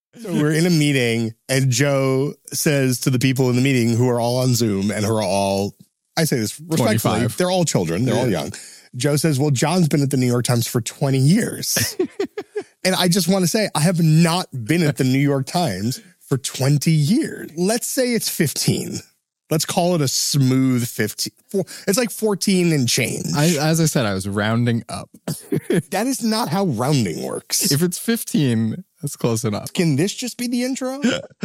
So we're in a meeting and Joe says to the people in the meeting who are all on Zoom and who are all, I say this respectfully, 25. They're all children. They're all young. Joe says, well, John's been at the New York Times for 20 years. And I just want to say, I have not been at the New York Times for 20 years. Let's say it's 15. Let's call it a smooth 15. It's like 14 and change. As I said, I was rounding up. That is not how rounding works. If it's 15, that's close enough. Can this just be the intro?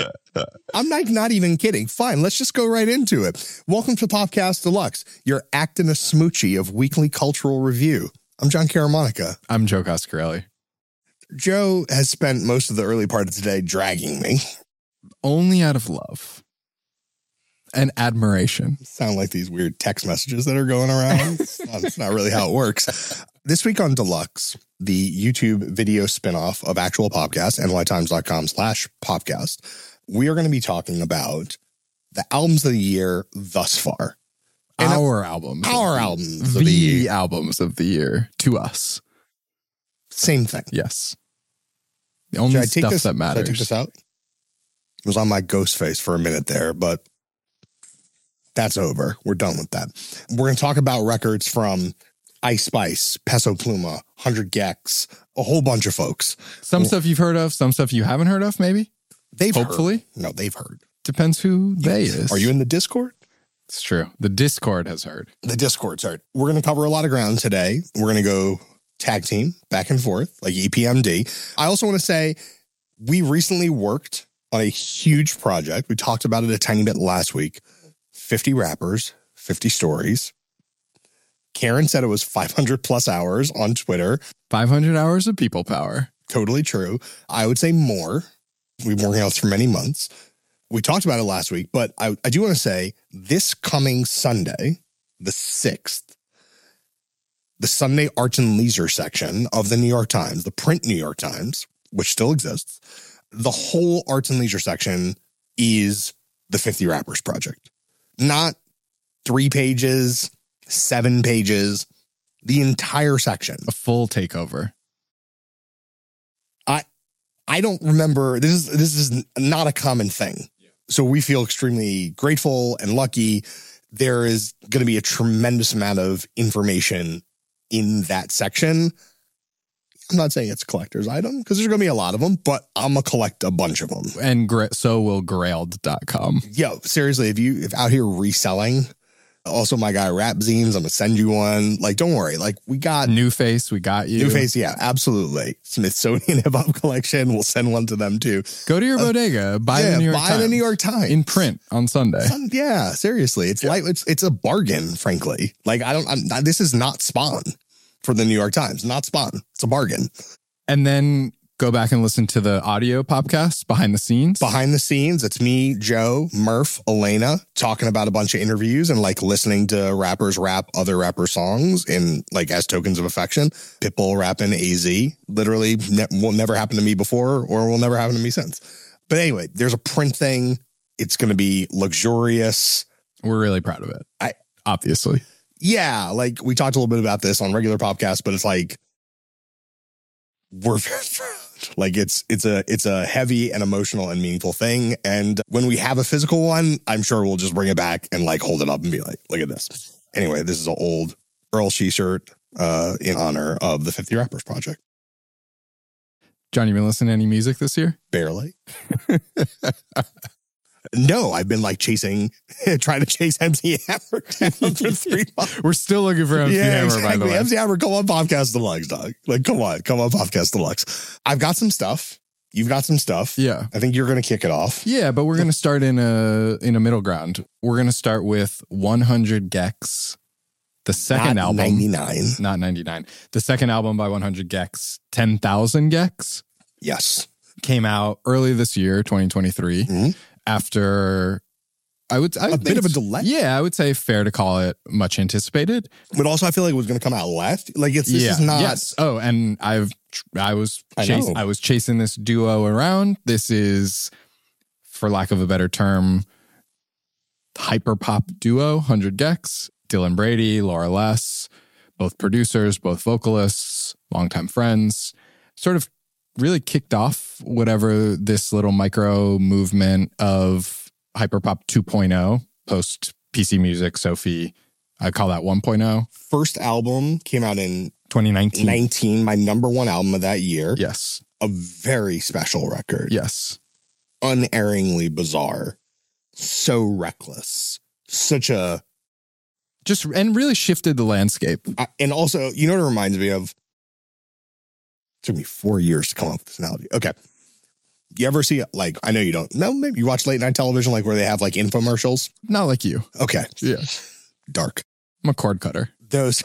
I'm not even kidding. Fine, let's just go right into it. Welcome to Popcast Deluxe, your actin' a smoochie of weekly cultural review. I'm John Caramonica. I'm Joe Coscarelli. Joe has spent most of the early part of today dragging me. Only out of love and admiration. Sound like these weird text messages that are going around. It's not really how it works. This week on Deluxe, the YouTube video spinoff of Actual Popcast, nytimes.com/popcast, we are going to be talking about the albums of the year thus far. And Our albums of the year. Albums of the year to us. Same thing. Yes. The only stuff that matters. Should I take this out? It was on my ghost face for a minute there, but that's over. We're done with that. We're going to talk about records from Ice Spice, Peso Pluma, 100 gecs, a whole bunch of folks. Some stuff you've heard of, some stuff you haven't heard of, maybe? Hopefully. Heard. No, they've heard. Depends who they is. Are you in the Discord? It's true. The Discord has heard. The Discord's heard. We're going to cover a lot of ground today. We're going to go tag team, back and forth, like EPMD. I also want to say we recently worked on a huge project. We talked about it a tiny bit last week. 50 rappers, 50 stories. Karen said it was 500 plus hours on Twitter. 500 hours of people power. Totally true. I would say more. We've been working on this for many months. We talked about it last week, but I do want to say this coming Sunday, the 6th, the Sunday Arts and Leisure section of the New York Times, the print New York Times, which still exists, the whole Arts and Leisure section is the 50 Rappers Project. Not 3 pages, 7 pages, the entire section. A full takeover. I don't remember. This is not a common thing. So we feel extremely grateful and lucky. There is going to be a tremendous amount of information in that section. I'm not saying it's a collector's item because there's going to be a lot of them, but I'm going to collect a bunch of them. And so will Grailed.com. Yo, seriously, if out here reselling, also my guy Rap Zines, I'm going to send you one. Like, don't worry. Like, we got New Face, we got you. New Face, yeah, absolutely. Smithsonian Hip Hop Collection, we'll send one to them too. Go to your bodega, buy the New York Times. Buy the New York Times. In print on Sunday. Yeah, seriously. It's like it's a bargain, frankly. Like, this is not Spawn for the New York Times. Not Spawn. It's a bargain. And then go back and listen to the audio podcast, Behind the Scenes. Behind the Scenes, it's me, Joe, Murph, Elena, talking about a bunch of interviews and like listening to rappers rap other rapper songs in like as tokens of affection. Pitbull rapping AZ. Literally will never happen to me before or will never happen to me since. But anyway, there's a print thing. It's going to be luxurious. We're really proud of it. Obviously. Yeah, like we talked a little bit about this on regular podcast, but it's like we're very proud. Like it's a heavy and emotional and meaningful thing. And when we have a physical one, I'm sure we'll just bring it back and like hold it up and be like, look at this. Anyway, this is an old Earl Shee shirt in honor of the 50 Rappers Project. John, you been listening to any music this year? Barely. No, I've been like trying to chase MC Hammer down for 3 months. We're still looking for MC Hammer, exactly. by the way. MC Hammer, come on Podcast Deluxe, dog. Like, come on Podcast Deluxe. I've got some stuff. You've got some stuff. Yeah. I think you're going to kick it off. Yeah, but we're going to start in a middle ground. We're going to start with 100 gecs, the second album. 99. Not 99. The second album by 100 gecs, 10,000 gecs. Yes. Came out early this year, 2023. Mm-hmm. After a bit of a delay. Yeah, I would say fair to call it much anticipated. But also I feel like it was going to come out last. Like this is not. Yes. Oh, and I was chasing this duo around. This is, for lack of a better term, hyper pop duo, 100 gecs, Dylan Brady, Laura Less, both producers, both vocalists, longtime friends, sort of really kicked off whatever this little micro movement of hyperpop 2.0 post PC Music, Sophie. I call that 1.0. First album came out in 2019. My number one album of that year. Yes. A very special record. Yes. Unerringly bizarre. So reckless. Such a... And really shifted the landscape. And also, you know what it reminds me of? It took me 4 years to come up with this analogy. Okay. You ever see, like, I know you don't. No, maybe you watch late night television, like where they have like infomercials? Not like you. Okay. Yeah. Dark. I'm a cord cutter. Those,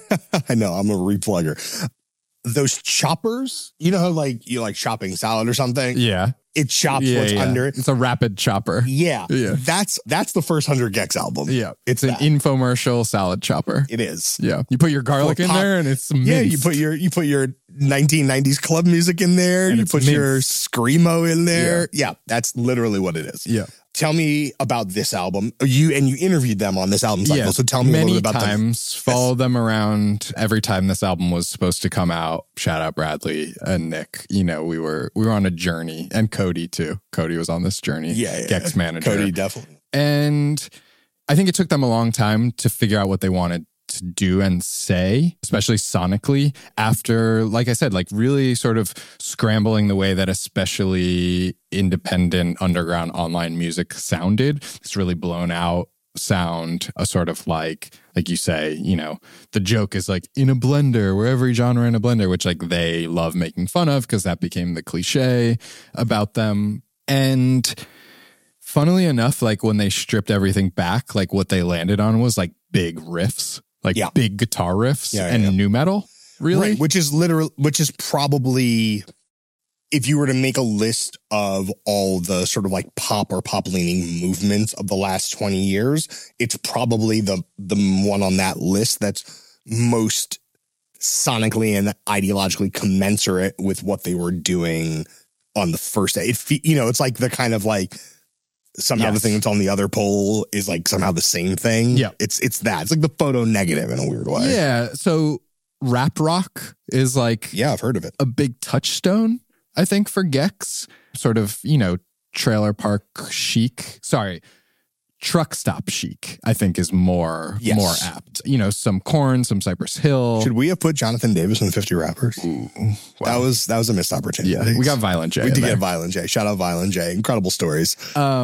I know, I'm a replugger. Those choppers, you know how like you like chopping salad or something? Yeah. It chops what's under it. It's a rapid chopper. Yeah. That's the first 100 Gex album. Yeah. It's an infomercial salad chopper. It is. Yeah. You put your garlic in there and it's minced. Yeah, you put your 1990s club music in there. And you put your Screamo in there. Yeah, that's literally what it is. Yeah. Tell me about this album. You interviewed them on this album cycle. So tell me a little bit about them. Many times, followed them around every time this album was supposed to come out. Shout out Bradley and Nick. You know, we were on a journey, and Cody too. Cody was on this journey. Yeah. Gex manager. Cody definitely. And I think it took them a long time to figure out what they wanted to do and say, especially sonically, after, like I said, like really sort of scrambling the way that especially independent underground online music sounded. This really blown out sound, a sort of like you say, you know, the joke is like in a blender, where every genre in a blender, which like they love making fun of because that became the cliche about them. And funnily enough, like when they stripped everything back, like what they landed on was like big riffs. Like big guitar riffs and nu metal, really? Right, which is probably, if you were to make a list of all the sort of like pop or pop-leaning movements of the last 20 years, it's probably the one on that list that's most sonically and ideologically commensurate with what they were doing on the first day. It's like the kind of like... Somehow the thing that's on the other pole is like somehow the same thing. Yeah. It's that. It's like the photo negative in a weird way. Yeah. So rap rock is like... Yeah, I've heard of it. A big touchstone, I think, for Gex. Sort of, you know, trailer park chic. Sorry. Truck stop chic, I think, is more apt. You know, some Korn, some Cypress Hill. Should we have put Jonathan Davis in the 50 Rappers? Ooh, wow. That was a missed opportunity. Yeah, we got Violent J. We did get Violent J. Shout out Violent J. Incredible stories.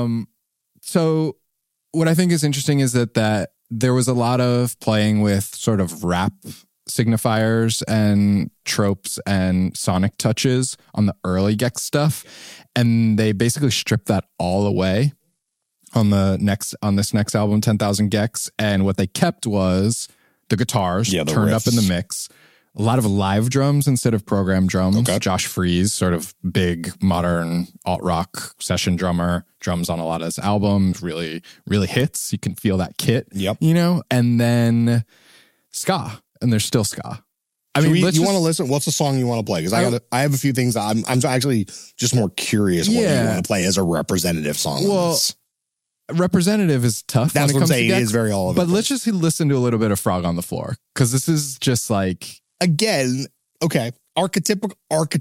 So what I think is interesting is that there was a lot of playing with sort of rap signifiers and tropes and sonic touches on the early Gex stuff, and they basically stripped that all away on this next album, 10,000 Gex, and what they kept was the guitars turned up in the mix, a lot of live drums instead of programmed drums. Okay. Josh Freese, sort of big modern alt rock session drummer, drums on a lot of his albums, really really hits. You can feel that kit. Yep. You know, and then ska, and there's still ska. I mean, you want to listen? What's the song you want to play? Because I have a few things. I'm actually just more curious what you want to play as a representative song. Well, representative is tough. That's what I'm saying. It is very all over. But let's just listen to a little bit of Frog on the Floor, because this is just like, again, okay, archetypal,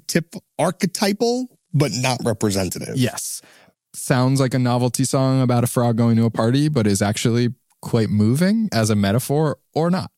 but not representative. Yes, sounds like a novelty song about a frog going to a party, but is actually quite moving as a metaphor, or not.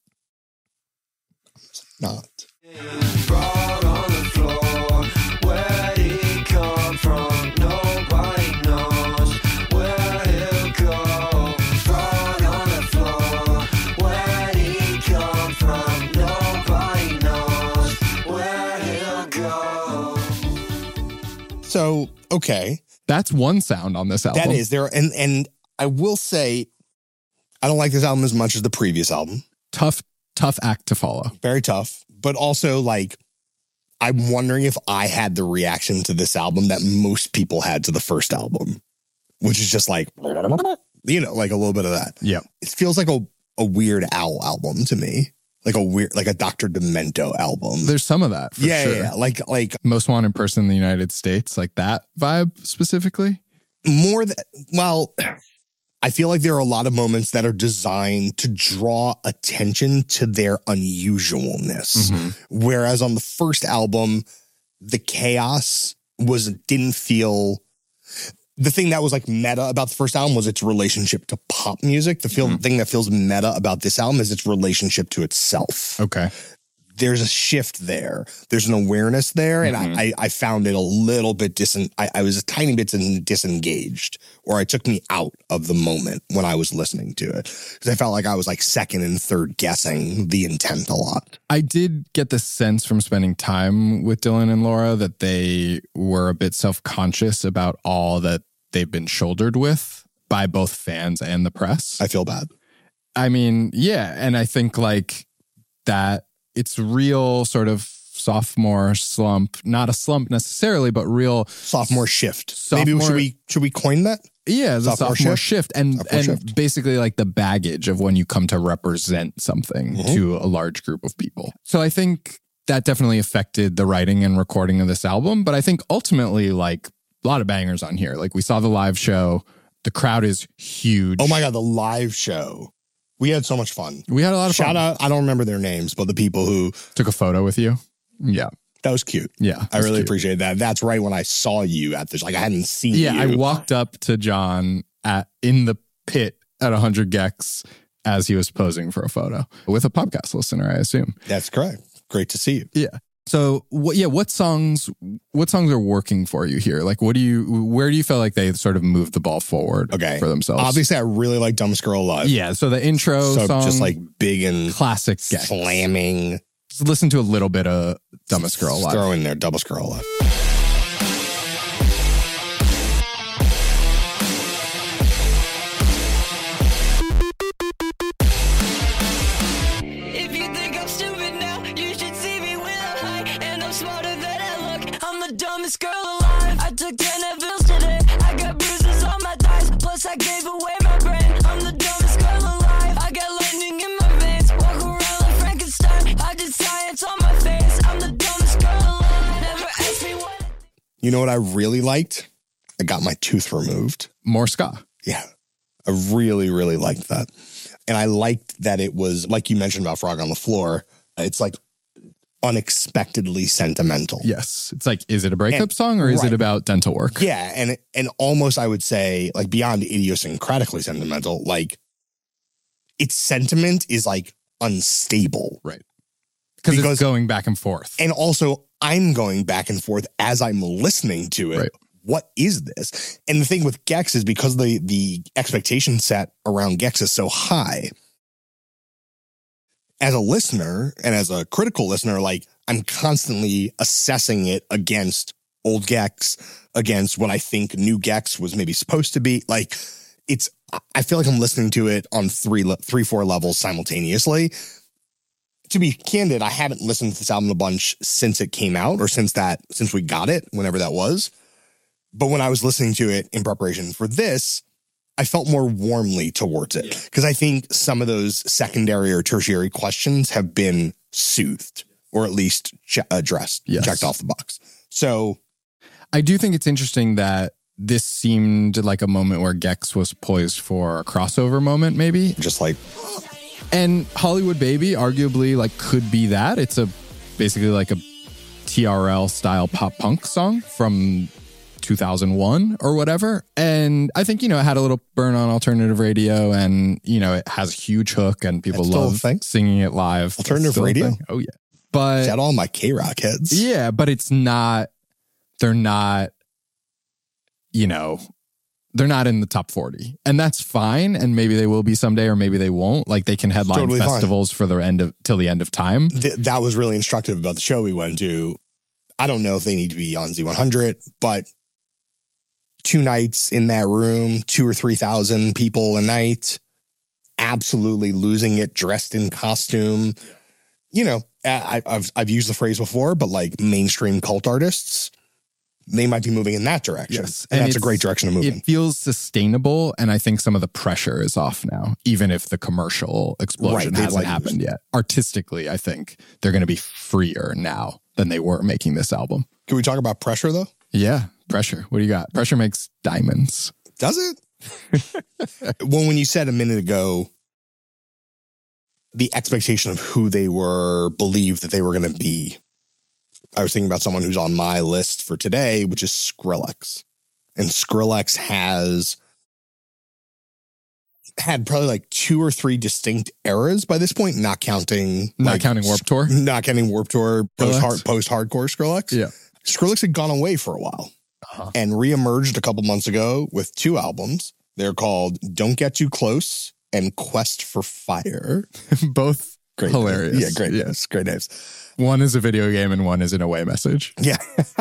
Not. Frog on the floor, where did he come from? Nobody knows where he'll go. Frog on the floor, where did he come from? Nobody knows where he'll go. So, okay. That's one sound on this album. That is there. And I will say, I don't like this album as much as the previous album. Tough act to follow. Very tough. But also, like, I'm wondering if I had the reaction to this album that most people had to the first album, which is just like, you know, like a little bit of that. Yeah. It feels like a Weird Al album to me. Like a Dr. Demento album. There's some of that, for sure. Yeah. Like Most Wanted Person in the United States, like that vibe specifically? I feel like there are a lot of moments that are designed to draw attention to their unusualness. Mm-hmm. Whereas on the first album, the chaos didn't feel... The thing that was like meta about the first album was its relationship to pop music. The thing that feels meta about this album is its relationship to itself. Okay. There's a shift there. There's an awareness there. And I found it a little bit I was a tiny bit disengaged, or it took me out of the moment when I was listening to it. Because I felt like I was like second and third guessing the intent a lot. I did get the sense from spending time with Dylan and Laura that they were a bit self-conscious about all that they've been shouldered with by both fans and the press. I feel bad. I mean, yeah. And I think like that it's real sort of sophomore slump, not a slump necessarily, but real sophomore shift. Maybe should we coin that? Yeah, the sophomore shift. And basically like the baggage of when you come to represent something to a large group of people. So I think that definitely affected the writing and recording of this album. But I think ultimately like a lot of bangers on here. Like we saw the live show. The crowd is huge. Oh my God, the live show. We had so much fun. We had a lot of fun. Shout out, I don't remember their names, but the people who took a photo with you. Yeah. That was cute. Yeah. I really appreciate that. That's right when I saw you at this. Like I hadn't seen you. Yeah, I walked up to John in the pit at 100 Gex as he was posing for a photo with a podcast listener, I assume. That's correct. Great to see you. Yeah. So what songs are working for you here? Like where do you feel like they sort of moved the ball forward for themselves? Obviously I really like Dumbest Girl Alive. Yeah, so the intro song, just like big and classic slamming. Just listen to a little bit of Dumbest Girl Alive. Throw in there Dumbest Girl Alive. Dumbest girl alive. I took 10 Advils today. I got bruises on my thighs. Plus I gave away my brain. I'm the dumbest girl alive. I got lightning in my veins. Walk around like Frankenstein. I did science on my face. I'm the dumbest girl alive. Never ask me what. You know what I really liked? I got my tooth removed. More ska. Yeah. I really, really liked that. And I liked that it was, like you mentioned about Frog on the Floor, it's like unexpectedly sentimental. Yes. It's like, is it a breakup song or is it about dental work? Yeah. And almost I would say like beyond idiosyncratically sentimental, like its sentiment is like unstable. Right. Because it's going back and forth. And also I'm going back and forth as I'm listening to it. Right. What is this? And the thing with Gex is because the expectation set around Gex is so high, as a listener and as a critical listener, like I'm constantly assessing it against old Gex, against what I think new Gex was maybe supposed to be. Like I feel like I'm listening to it on three, 4 levels simultaneously. To be candid, I haven't listened to this album a bunch since it came out or since we got it, whenever that was. But when I was listening to it in preparation for this, I felt more warmly towards it because I think some of those secondary or tertiary questions have been soothed or at least addressed, checked off the box. So I do think it's interesting that this seemed like a moment where Gex was poised for a crossover moment, maybe. Just like, and Hollywood Baby arguably like could be that. It's basically like a TRL style pop punk song from 2001 or whatever. And I think, it had a little burn on alternative radio and, it has a huge hook and people love singing it live. Alternative radio? Oh, yeah. But shout out all my K-Rock heads. Yeah, but they're not in the top 40. And that's fine. And maybe they will be someday or maybe they won't. Like they can headline festivals for till the end of time. That was really instructive about the show we went to. I don't know if they need to be on Z100, but 2 nights in that room, 2,000 or 3,000 people a night, absolutely losing it, dressed in costume. I've used the phrase before, but like mainstream cult artists, they might be moving in that direction. Yes. And that's a great direction to move in. It feels sustainable, and I think some of the pressure is off now, even if the commercial explosion hasn't happened yet. Artistically, I think they're going to be freer now than they were making this album. Can we talk about pressure, though? Yeah, pressure. What do you got? Pressure makes diamonds. Does it? Well, when you said a minute ago, the expectation of who they were, believed that they were going to be, I was thinking about someone who's on my list for today, which is Skrillex. And Skrillex has had probably like 2 or 3 distinct eras by this point, not counting Warped Tour. Not counting Warped Tour, post-hardcore Skrillex. Yeah. Skrillex had gone away for a while and reemerged a couple months ago with 2 albums. They're called Don't Get Too Close and Quest for Fire. Both great hilarious. Names. Yeah, great names. Great names. One is a video game and one is an away message. Yeah.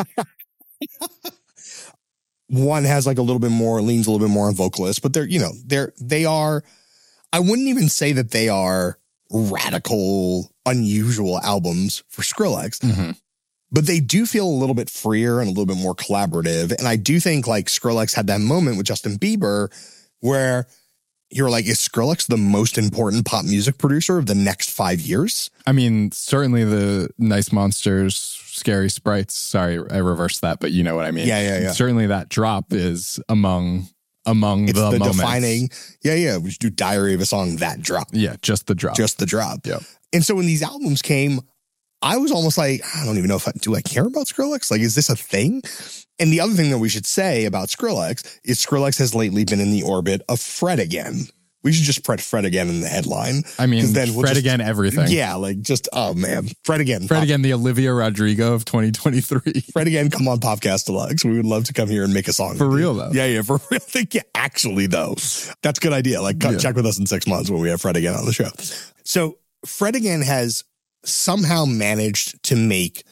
One has like leans a little bit more on vocalists, but they are, I wouldn't even say that they are radical, unusual albums for Skrillex, but they do feel a little bit freer and a little bit more collaborative. And I do think like Skrillex had that moment with Justin Bieber where you're like, is Skrillex the most important pop music producer of the next 5 years? I mean, certainly the Nice Monsters, Scary Sprites. Sorry, I reversed that, but you know what I mean. Yeah. Certainly that drop is among the moments. Defining. Yeah. We should do Diary of a Song, that drop. Yeah, just the drop. Yeah. And so when these albums came, I was almost like, I don't even know do I care about Skrillex? Like, is this a thing? And the other thing that we should say about Skrillex is Skrillex has lately been in the orbit of Fred again. We should just put Fred again in the headline. I mean, then Fred again, everything. Yeah, like just, oh man, Fred again. Fred again, the Olivia Rodrigo of 2023. Fred again, come on Popcast Deluxe. We would love to come here and make a song. For real, though. Yeah, for real. Yeah, actually, though. That's a good idea. Like, check with us in 6 months when we have Fred again on the show. So Fred again has somehow managed to make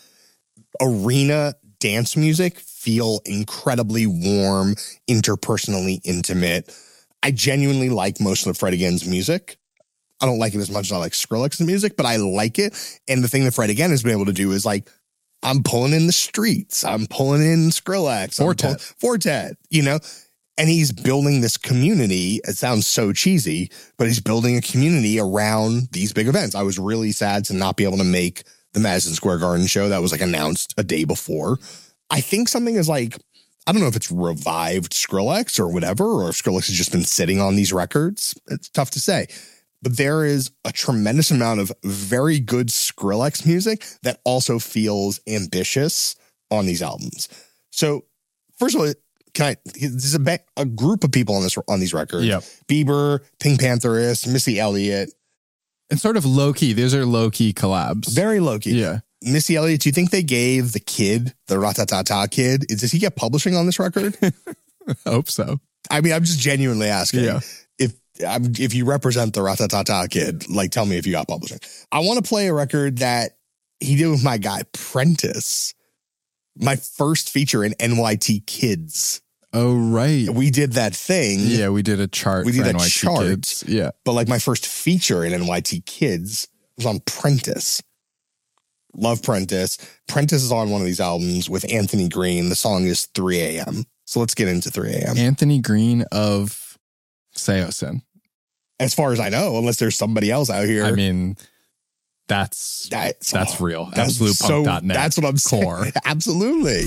arena dance music feel incredibly warm, interpersonally intimate. I genuinely like most of Fred Again's music. I don't like it as much as I like Skrillex's music, but I like it. And the thing that Fred Again has been able to do is like, I'm pulling in the streets. I'm pulling in Skrillex. Fortet, and he's building this community. It sounds so cheesy, but he's building a community around these big events. I was really sad to not be able to make the Madison Square Garden show that was like announced a day before. I think something is like, I don't know if it's revived Skrillex or whatever, or if Skrillex has just been sitting on these records. It's tough to say. But there is a tremendous amount of very good Skrillex music that also feels ambitious on these albums. So, first of all, there's a group of people on these records. Yep. Bieber, Pink Pantheress, Missy Elliott. And sort of low-key. These are low-key collabs. Very low-key. Yeah. Missy Elliott, do you think they gave the kid, the Ratatata kid, does he get publishing on this record? I hope so. I mean, I'm just genuinely asking. Yeah. If you represent the Ratatata kid, like, tell me if you got publishing. I want to play a record that he did with my guy, Prentice. My first feature in NYT Kids. Oh, right. We did that thing. Yeah, we did a chart for NYT Kids. Yeah. But like my first feature in NYT Kids was on Prentice. Love Prentice. Prentice is on one of these albums with Anthony Green. The song is 3 a.m. So let's get into 3 a.m. Anthony Green of Seosin. As far as I know, unless there's somebody else out here. I mean, that's real. AbsolutePunk.net. That's what I'm saying. Absolutely.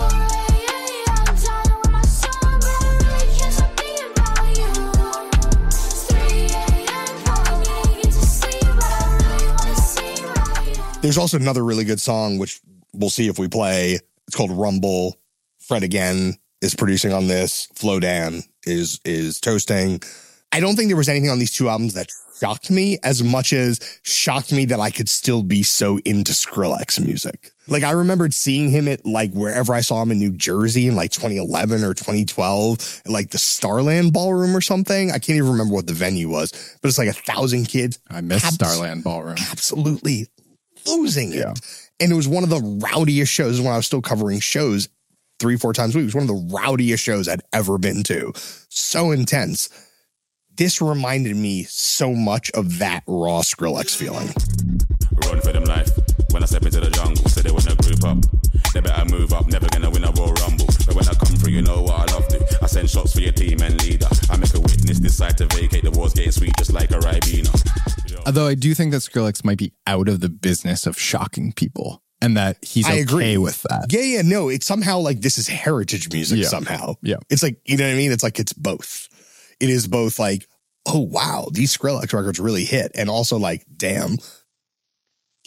There's also another really good song, which we'll see if we play. It's called Rumble. Fred Again is producing on this. Flo Dan is toasting. I don't think there was anything on these two albums that shocked me as much as shocked me that I could still be so into Skrillex music. Like, I remembered seeing him at like wherever I saw him in New Jersey in like 2011 or 2012, at like the Starland Ballroom or something. I can't even remember what the venue was, but it's like 1,000 kids. I miss Starland Ballroom. Absolutely losing it. Yeah. And it was one of the rowdiest shows when I was still covering shows 3-4 times a week. It was one of the rowdiest shows I'd ever been to. So intense. This reminded me so much of that raw Skrillex feeling. Run for them life. When I step into the jungle, say they wanna group up. They better move up, never gonna win a Royal Rumble. But when I come through, you know what I love to. I send shots for your team and leader. I make a witness decide to vacate. The war's getting sweet just like a Ribena. Although I do think that Skrillex might be out of the business of shocking people. And that he's okay with that. Yeah. No, it's somehow like this is heritage music somehow. Yeah. It's like, you know what I mean? It's like it's both. It is both like, oh, wow, these Skrillex records really hit. And also like, damn,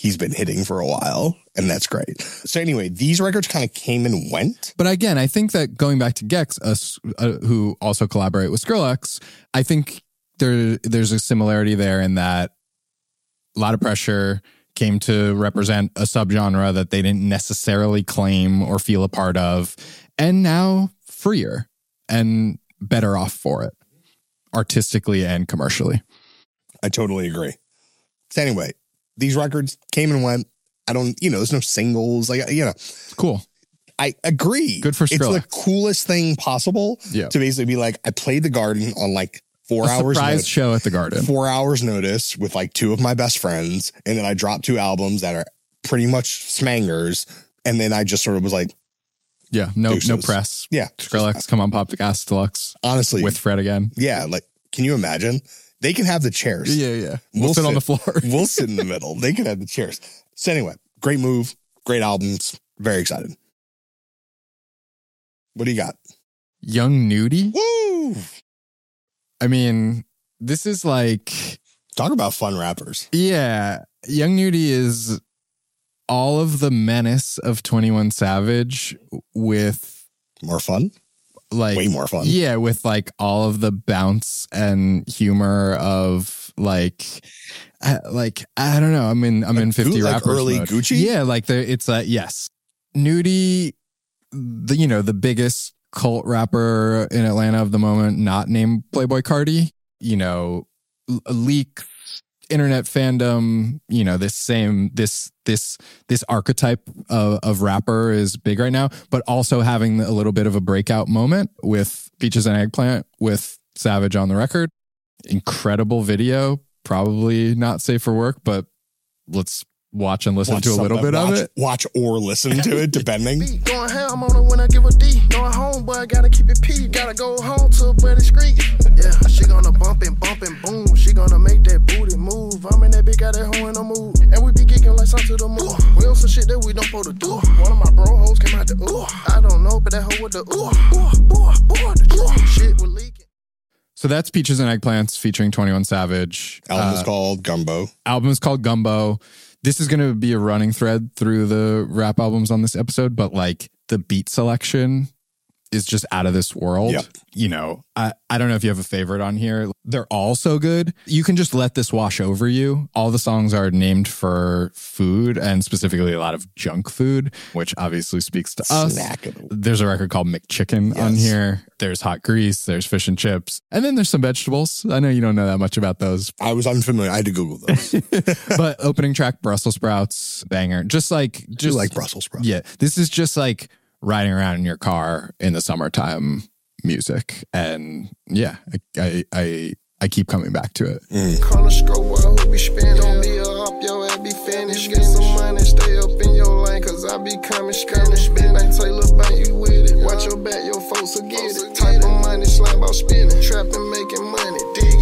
he's been hitting for a while, and that's great. So anyway, these records kind of came and went. But again, I think that going back to Gex, who also collaborate with Skrillex, I think there's a similarity there in that A Lot of Pressure came to represent a subgenre that they didn't necessarily claim or feel a part of, and now freer and better off for it, artistically and commercially. I totally agree. So anyway, these records came and went. I don't, there's no singles. Cool. I agree. Good for Skrillex. It's the coolest thing possible to basically be like, I played the Garden on like 4 hours surprise show at the Garden. 4 hours notice with like two of my best friends. And then I dropped 2 albums that are pretty much smangers. And then I just sort of was like, no deuces. press. Yeah. Skrillex, come on, Pop the Gas Deluxe. Honestly. With Fred again. Yeah. Like, can you imagine? They can have the chairs. Yeah. We'll sit on the floor. We'll sit in the middle. They can have the chairs. So anyway, great move. Great albums. Very excited. What do you got? Young Nudie? Woo! I mean, this is like... Talk about fun rappers. Yeah. Young Nudie is all of the menace of 21 Savage with... More fun? Like way more fun. Yeah, with like all of the bounce and humor of like I don't know. I'm in 50 like rappers early mode. Gucci. Yeah, like it's yes. Nudie, the biggest cult rapper in Atlanta of the moment, not named Playboi Carti. Leak internet fandom, this archetype of rapper is big right now, but also having a little bit of a breakout moment with Peaches and Eggplant with Savage on the record. Incredible video, probably not safe for work, but let's watch and listen to a little bit of it. Watch or listen to it, depending. Going ham on it when I give a D. Going home, but I gotta keep it P. Gotta go home to a buddy street. Yeah, she gonna bump and boom. She gonna make that booty move. I'm in that big got that hoe in the mood. And we be kicking like something to the moon. We on some shit that we don't supposed to do. One of my bro hoes came out the ooh. I don't know, but that hoe with the ooh. The truth. Shit was leaking. So that's Peaches and Eggplants featuring 21 Savage. Album is called Gumbo. This is going to be a running thread through the rap albums on this episode, but like the beat selection is just out of this world. Yep. I don't know if you have a favorite on here. They're all so good. You can just let this wash over you. All the songs are named for food, and specifically a lot of junk food, which obviously speaks to us. There's a record called McChicken on here. There's Hot Grease. There's Fish and Chips. And then there's some vegetables. I know you don't know that much about those. I was unfamiliar. I had to Google those. But opening track, Brussels sprouts, banger. Just like Brussels sprouts. Yeah. This is just like riding around in your car in the summertime music. And yeah, I keep coming back to it. Corner stroke, while who be spinning? Don't be a hop, your ass be finished. Get some money, stay up in your lane, cause I be coming Spanish. Spin ain't Taylor Bank, you with it. Watch your back, your folks will get it. Type of money, slang about spinning. Trapping, making money, dig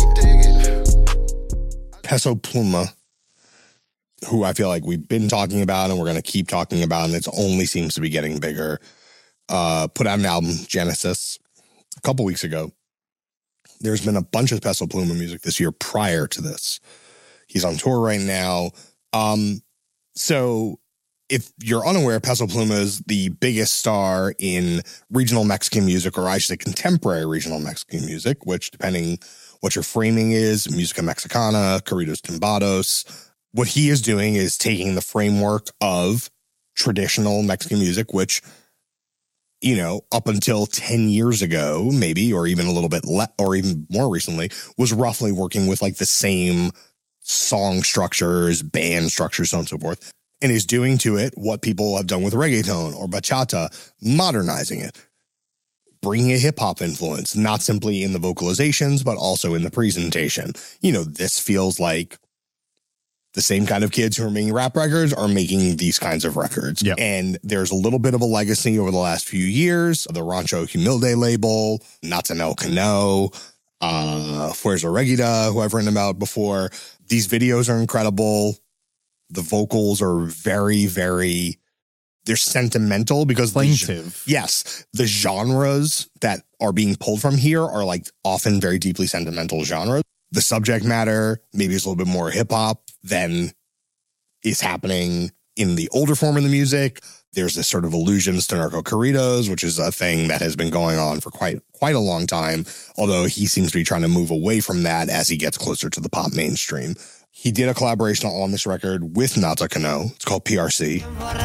it. Peso Pluma, who I feel like we've been talking about and we're going to keep talking about, and it only seems to be getting bigger, put out an album, Genesis, a couple weeks ago. There's been a bunch of Peso Pluma music this year prior to this. He's on tour right now. So if you're unaware, Peso Pluma is the biggest star in regional Mexican music, or I should say contemporary regional Mexican music, which, depending what your framing is, Musica Mexicana, Corridos Tumbados. What he is doing is taking the framework of traditional Mexican music, which, up until 10 years ago, maybe, or even a little bit or even more recently, was roughly working with like the same song structures, band structures, so on and so forth, and is doing to it what people have done with reggaeton or bachata, modernizing it, bringing a hip hop influence, not simply in the vocalizations, but also in the presentation. This feels like the same kind of kids who are making rap records are making these kinds of records. Yep. And there's a little bit of a legacy over the last few years. The Rancho Humilde label, Natanel Cano, Fuerza Regida, who I've written about before. These videos are incredible. The vocals are very, very, they're sentimental because plaintive. The genres that are being pulled from here are like often very deeply sentimental genres. The subject matter maybe is a little bit more hip hop than is happening in the older form of the music. There's this sort of allusions to narco corridos, which is a thing that has been going on for quite a long time, although he seems to be trying to move away from that as he gets closer to the pop mainstream. He did a collaboration on this record with Nata Kano. It's called PRC.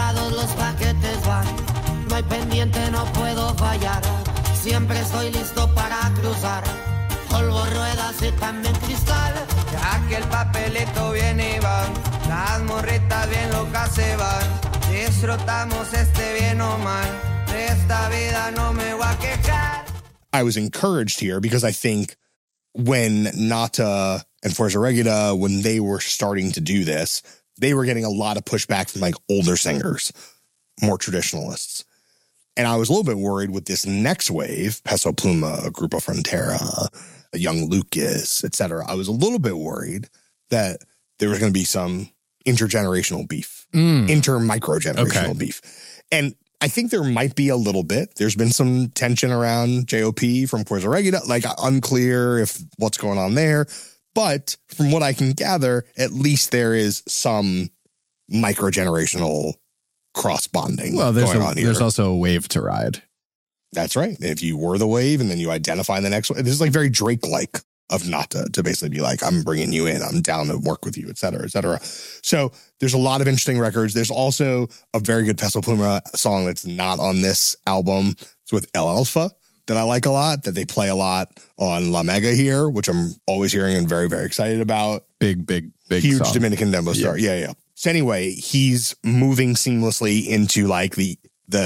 I was encouraged here because I think when Nata and Fuerza Regida, when they were starting to do this, they were getting a lot of pushback from like older singers, more traditionalists. And I was a little bit worried with this next wave, Peso Pluma, Grupo Frontera, Young Lucas, etc. I was a little bit worried that there was going to be some intergenerational beef, inter-micro-generational beef. And I think there might be a little bit. There's been some tension around JOP from Fuerza Regida, like unclear if what's going on there. But from what I can gather, at least there is some micro-generational cross-bonding going on here. There's also a wave to ride. That's right. If you were the wave and then you identify the next one, this is like very Drake-like of Nata to basically be like, I'm bringing you in, I'm down to work with you, et cetera, et cetera. So there's a lot of interesting records. There's also a very good Peso Pluma song that's not on this album. It's with El Alfa that I like a lot, that they play a lot on La Mega here, which I'm always hearing and very, very excited about. Big huge song. Dominican Dembo star. Yeah. So anyway, he's moving seamlessly into like the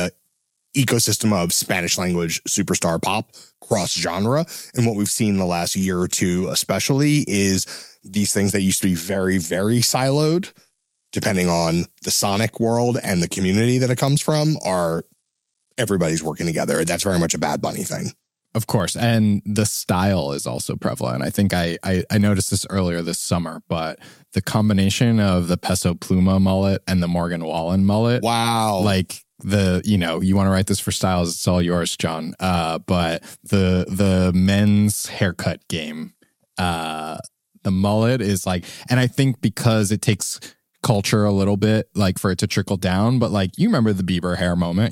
ecosystem of Spanish language superstar pop cross genre. And what we've seen the last year or two, especially, is these things that used to be very, very siloed, depending on the sonic world and the community that it comes from, are everybody's working together. That's very much a Bad Bunny thing. Of course. And the style is also prevalent. I think I noticed this earlier this summer, but the combination of the Peso Pluma mullet and the Morgan Wallen mullet. Wow. Like you want to write this for Styles, it's all yours, John. But the men's haircut game, the mullet is like, and I think because it takes culture a little bit, like for it to trickle down, but like you remember the Bieber hair moment,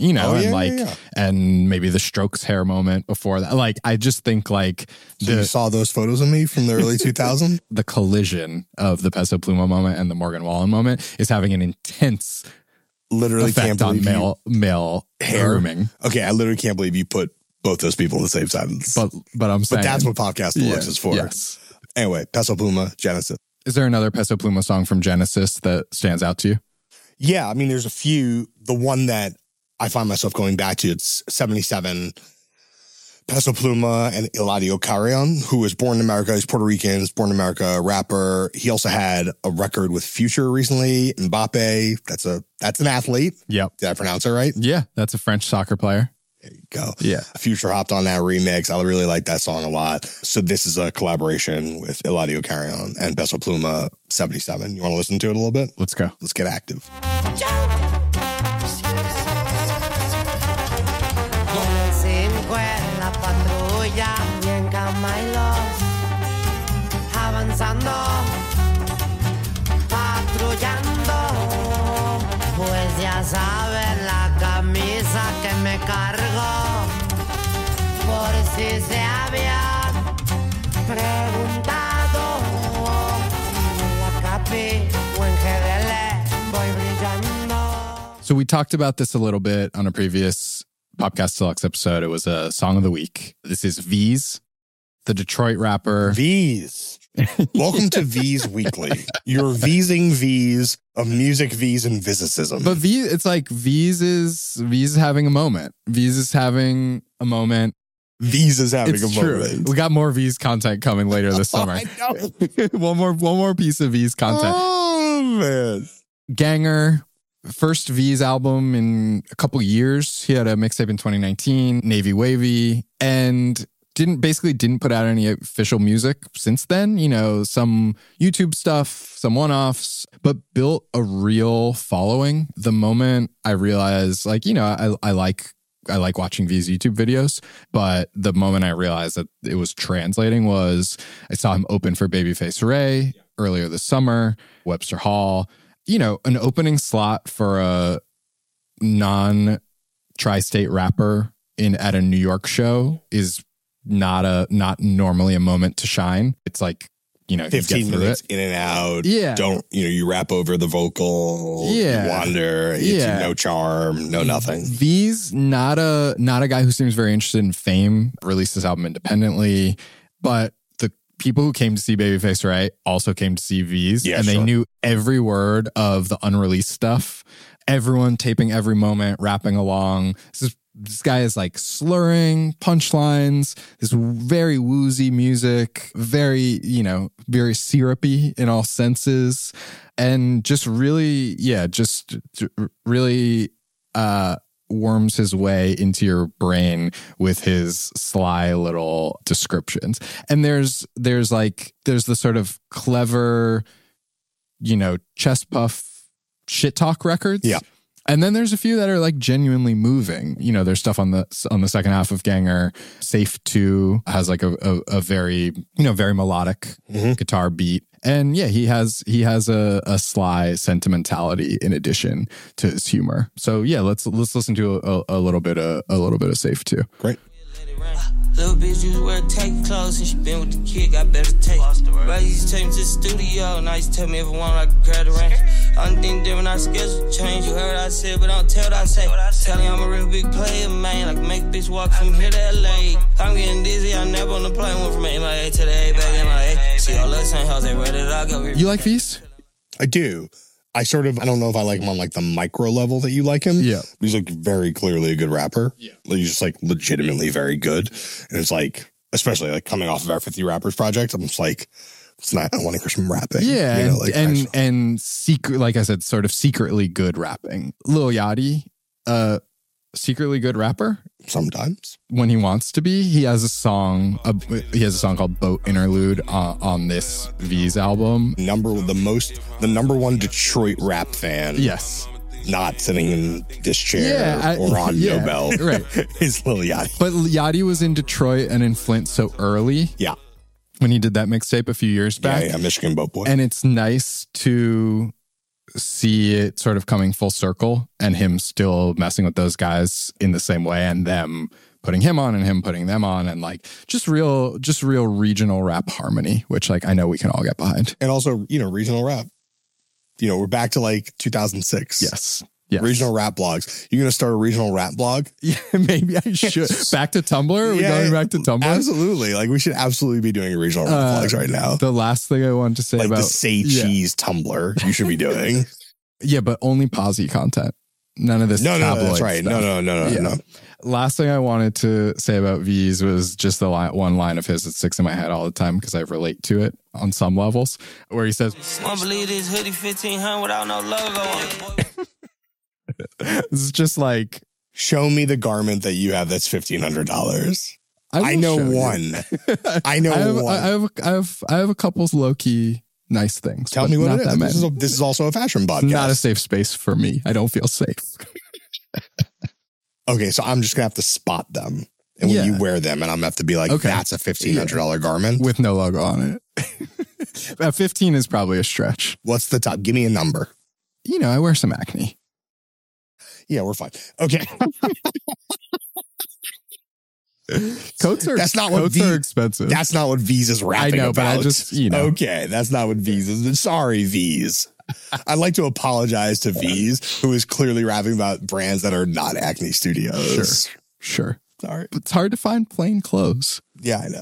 and maybe the Strokes hair moment before that. Like I just think like you saw those photos of me from the early 2000s. The collision of the Peso Pluma moment and the Morgan Wallen moment is having an intense literally effect can't believe on male hair grooming. Okay, I literally can't believe you put both those people in the same sentence. But I'm saying, but that's what Podcast Deluxe is for. Yes. Anyway, Peso Pluma, Genesis. Is there another Peso Pluma song from Genesis that stands out to you? Yeah, I mean, there's a few. The one that I find myself going back to, it's 77. Peso Pluma and Eladio Carrion, who was born in America. He's Puerto Rican, he's born in America, rapper. He also had a record with Future recently, Mbappe. That's an athlete. Yep. Did I pronounce it right? Yeah, that's a French soccer player. There you go. Yeah. Future hopped on that remix. I really like that song a lot. So this is a collaboration with Eladio Carrion and Peso Pluma, 77. You want to listen to it a little bit? Let's go. Let's get active. Pues ya saben la camisa que me cargo, por si se habían preguntado. En la Capi o en GDL voy brillando. So we talked about this a little bit on a previous Podcast Deluxe episode. It was a song of the week. This is V's, the Detroit rapper. V's. Welcome to V's Weekly. You're V'sing V's of music V's and Visicism. But it's like V's is having a moment. V's is having a moment. V's is having It's a true. moment. We got more V's content coming later this summer. I know. one more piece of V's content. Oh, man. Ganger, first V's album in a couple years. He had a mixtape in 2019, Navy Wavy, and didn't put out any official music since then. You know, some YouTube stuff, some one-offs, but built a real following. The moment I realized, like, you know, I like watching V's YouTube videos, but the moment I realized that it was translating was I saw him open for Babyface Ray earlier this summer, Webster Hall. you know, an opening slot for a non-tri-state rapper at a New York show is not normally a moment to shine. It's like, you know, 15 minutes in and out. Yeah. You rap over the vocal. Yeah. You wander. Yeah. No charm, no nothing. V's not a guy who seems very interested in fame, released his album independently, but the people who came to see Babyface Ray also came to see V's, and they knew every word of the unreleased stuff. Everyone taping every moment, rapping along. This guy is like slurring punchlines, this very woozy music, very, you know, very syrupy in all senses. And just really, worms his way into your brain with his sly little descriptions. And there's the sort of clever, you know, chest puff shit talk records. Yeah. And then there's a few that are like genuinely moving. You know, there's stuff on the second half of Ganger. Safe 2 has like a very, you know, very melodic guitar beat. And yeah, he has a sly sentimentality in addition to his humor. So yeah, let's listen to a little bit of Safe 2. Great. Little bitch used to wear tight clothes and she been with the kid, got better taste. Right, he used to take me to the studio, now he used to tell me if I want I could grab the range. Only thing different, our schedule change. You heard I said, but don't tell what I say. Tell him I'm a real big player, man. I can make bitch walk from here to LA. I'm getting dizzy, I never on the plane. Went from MIA to the A, back in MIA. See all the same house, they ready to go. You like V's? I do. I don't know if I like him on like the micro level that you like him. Yeah. He's like very clearly a good rapper. Yeah. He's just like legitimately very good. And it's like, especially like coming off of our 50 Rappers project, I'm just like, it's not, I want to hear some rapping. Yeah. You know, like, and secret, like I said, sort of secretly good rapping. Lil Yachty, secretly good rapper. Sometimes. When he wants to be. He has a song called Boat Interlude on this V's album. The number one Detroit rap fan. Yes. Not sitting in this chair or on Nobel. Right. Is Lil Yachty. But Yachty was in Detroit and in Flint so early. Yeah. When he did that mixtape a few years back. Yeah, Michigan Boat Boy. And it's nice to see it sort of coming full circle and him still messing with those guys in the same way and them putting him on and him putting them on and like just real regional rap harmony, which like I know we can all get behind. And also, you know, regional rap. You know, we're back to like 2006. Yes. Regional rap blogs. You're going to start a regional rap blog? Yeah, maybe I should. Back to Tumblr? Are we going back to Tumblr? Absolutely. Like we should absolutely be doing regional rap blogs right now. The last thing I wanted to say like about the Say Cheese Tumblr you should be doing. Yeah, but only posy content. None of this tabloid that's right. stuff. No. Last thing I wanted to say about V's was just the one line of his that sticks in my head all the time because I relate to it on some levels, where he says, "Won't believe this hoodie 1500 without no logo on it." It's just like, show me the garment that you have that's $1,500. I know one. I know one. I have a couple low key nice things. Tell me what it is. This is also a fashion podcast. Not a safe space for me. I don't feel safe. Okay, so I'm just gonna have to spot them, and when you wear them, and I'm gonna have to be like, "That's a $1,500 garment with no logo on it." About 15 is probably a stretch. What's the top? Give me a number. You know, I wear some Acne. Yeah, we're fine. Okay. Coats are expensive. That's not what V's is rapping about. But I just, you know. Okay, that's not what V's is. Sorry, V's. I'd like to apologize to V's, who is clearly rapping about brands that are not Acne Studios. Sure. Sorry. It's hard to find plain clothes. Yeah, I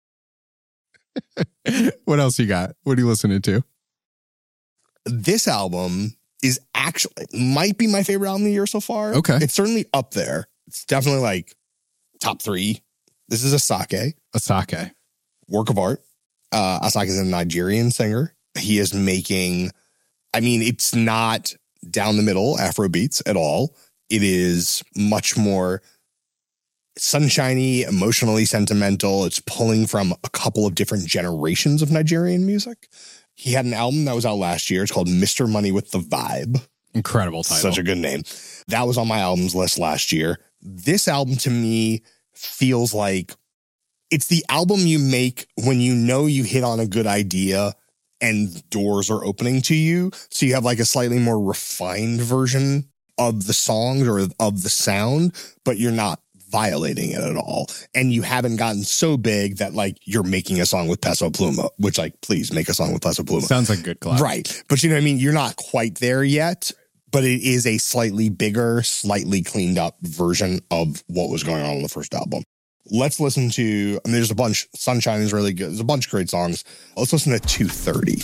know. What else you got? What are you listening to? This album is actually, might be my favorite album of the year so far. Okay. It's certainly up there. It's definitely like top 3. This is Asake. Asake. Work of art. Asake is a Nigerian singer. He is making, I mean, it's not down the middle Afro beats at all. It is much more sunshiny, emotionally sentimental. It's pulling from a couple of different generations of Nigerian music. He had an album that was out last year. It's called Mr. Money with the Vibe. Incredible title. Such a good name. That was on my albums list last year. This album to me feels like it's the album you make when you know you hit on a good idea and doors are opening to you. So you have like a slightly more refined version of the song or of the sound, but you're not violating it at all. And you haven't gotten so big that like you're making a song with Peso Pluma, which like, please make a song with Peso Pluma. Sounds like good collab. Right. But you know what I mean? You're not quite there yet, but it is a slightly bigger, slightly cleaned up version of what was going on the first album. Let's listen to, I mean, there's a bunch, Sunshine is really good. There's a bunch of great songs. Let's listen to 230.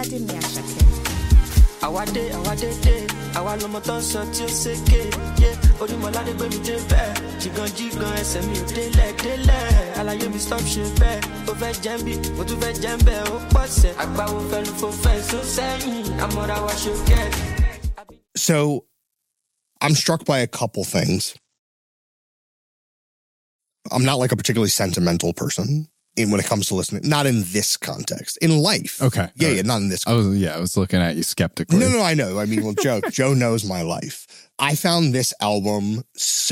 So I'm struck by a couple things. I'm not like a particularly sentimental person when it comes to listening. Not in this context. In life. Okay. Yeah, not in this context. I was looking at you skeptically. No, I know. I mean, well, Joe knows my life. I found this album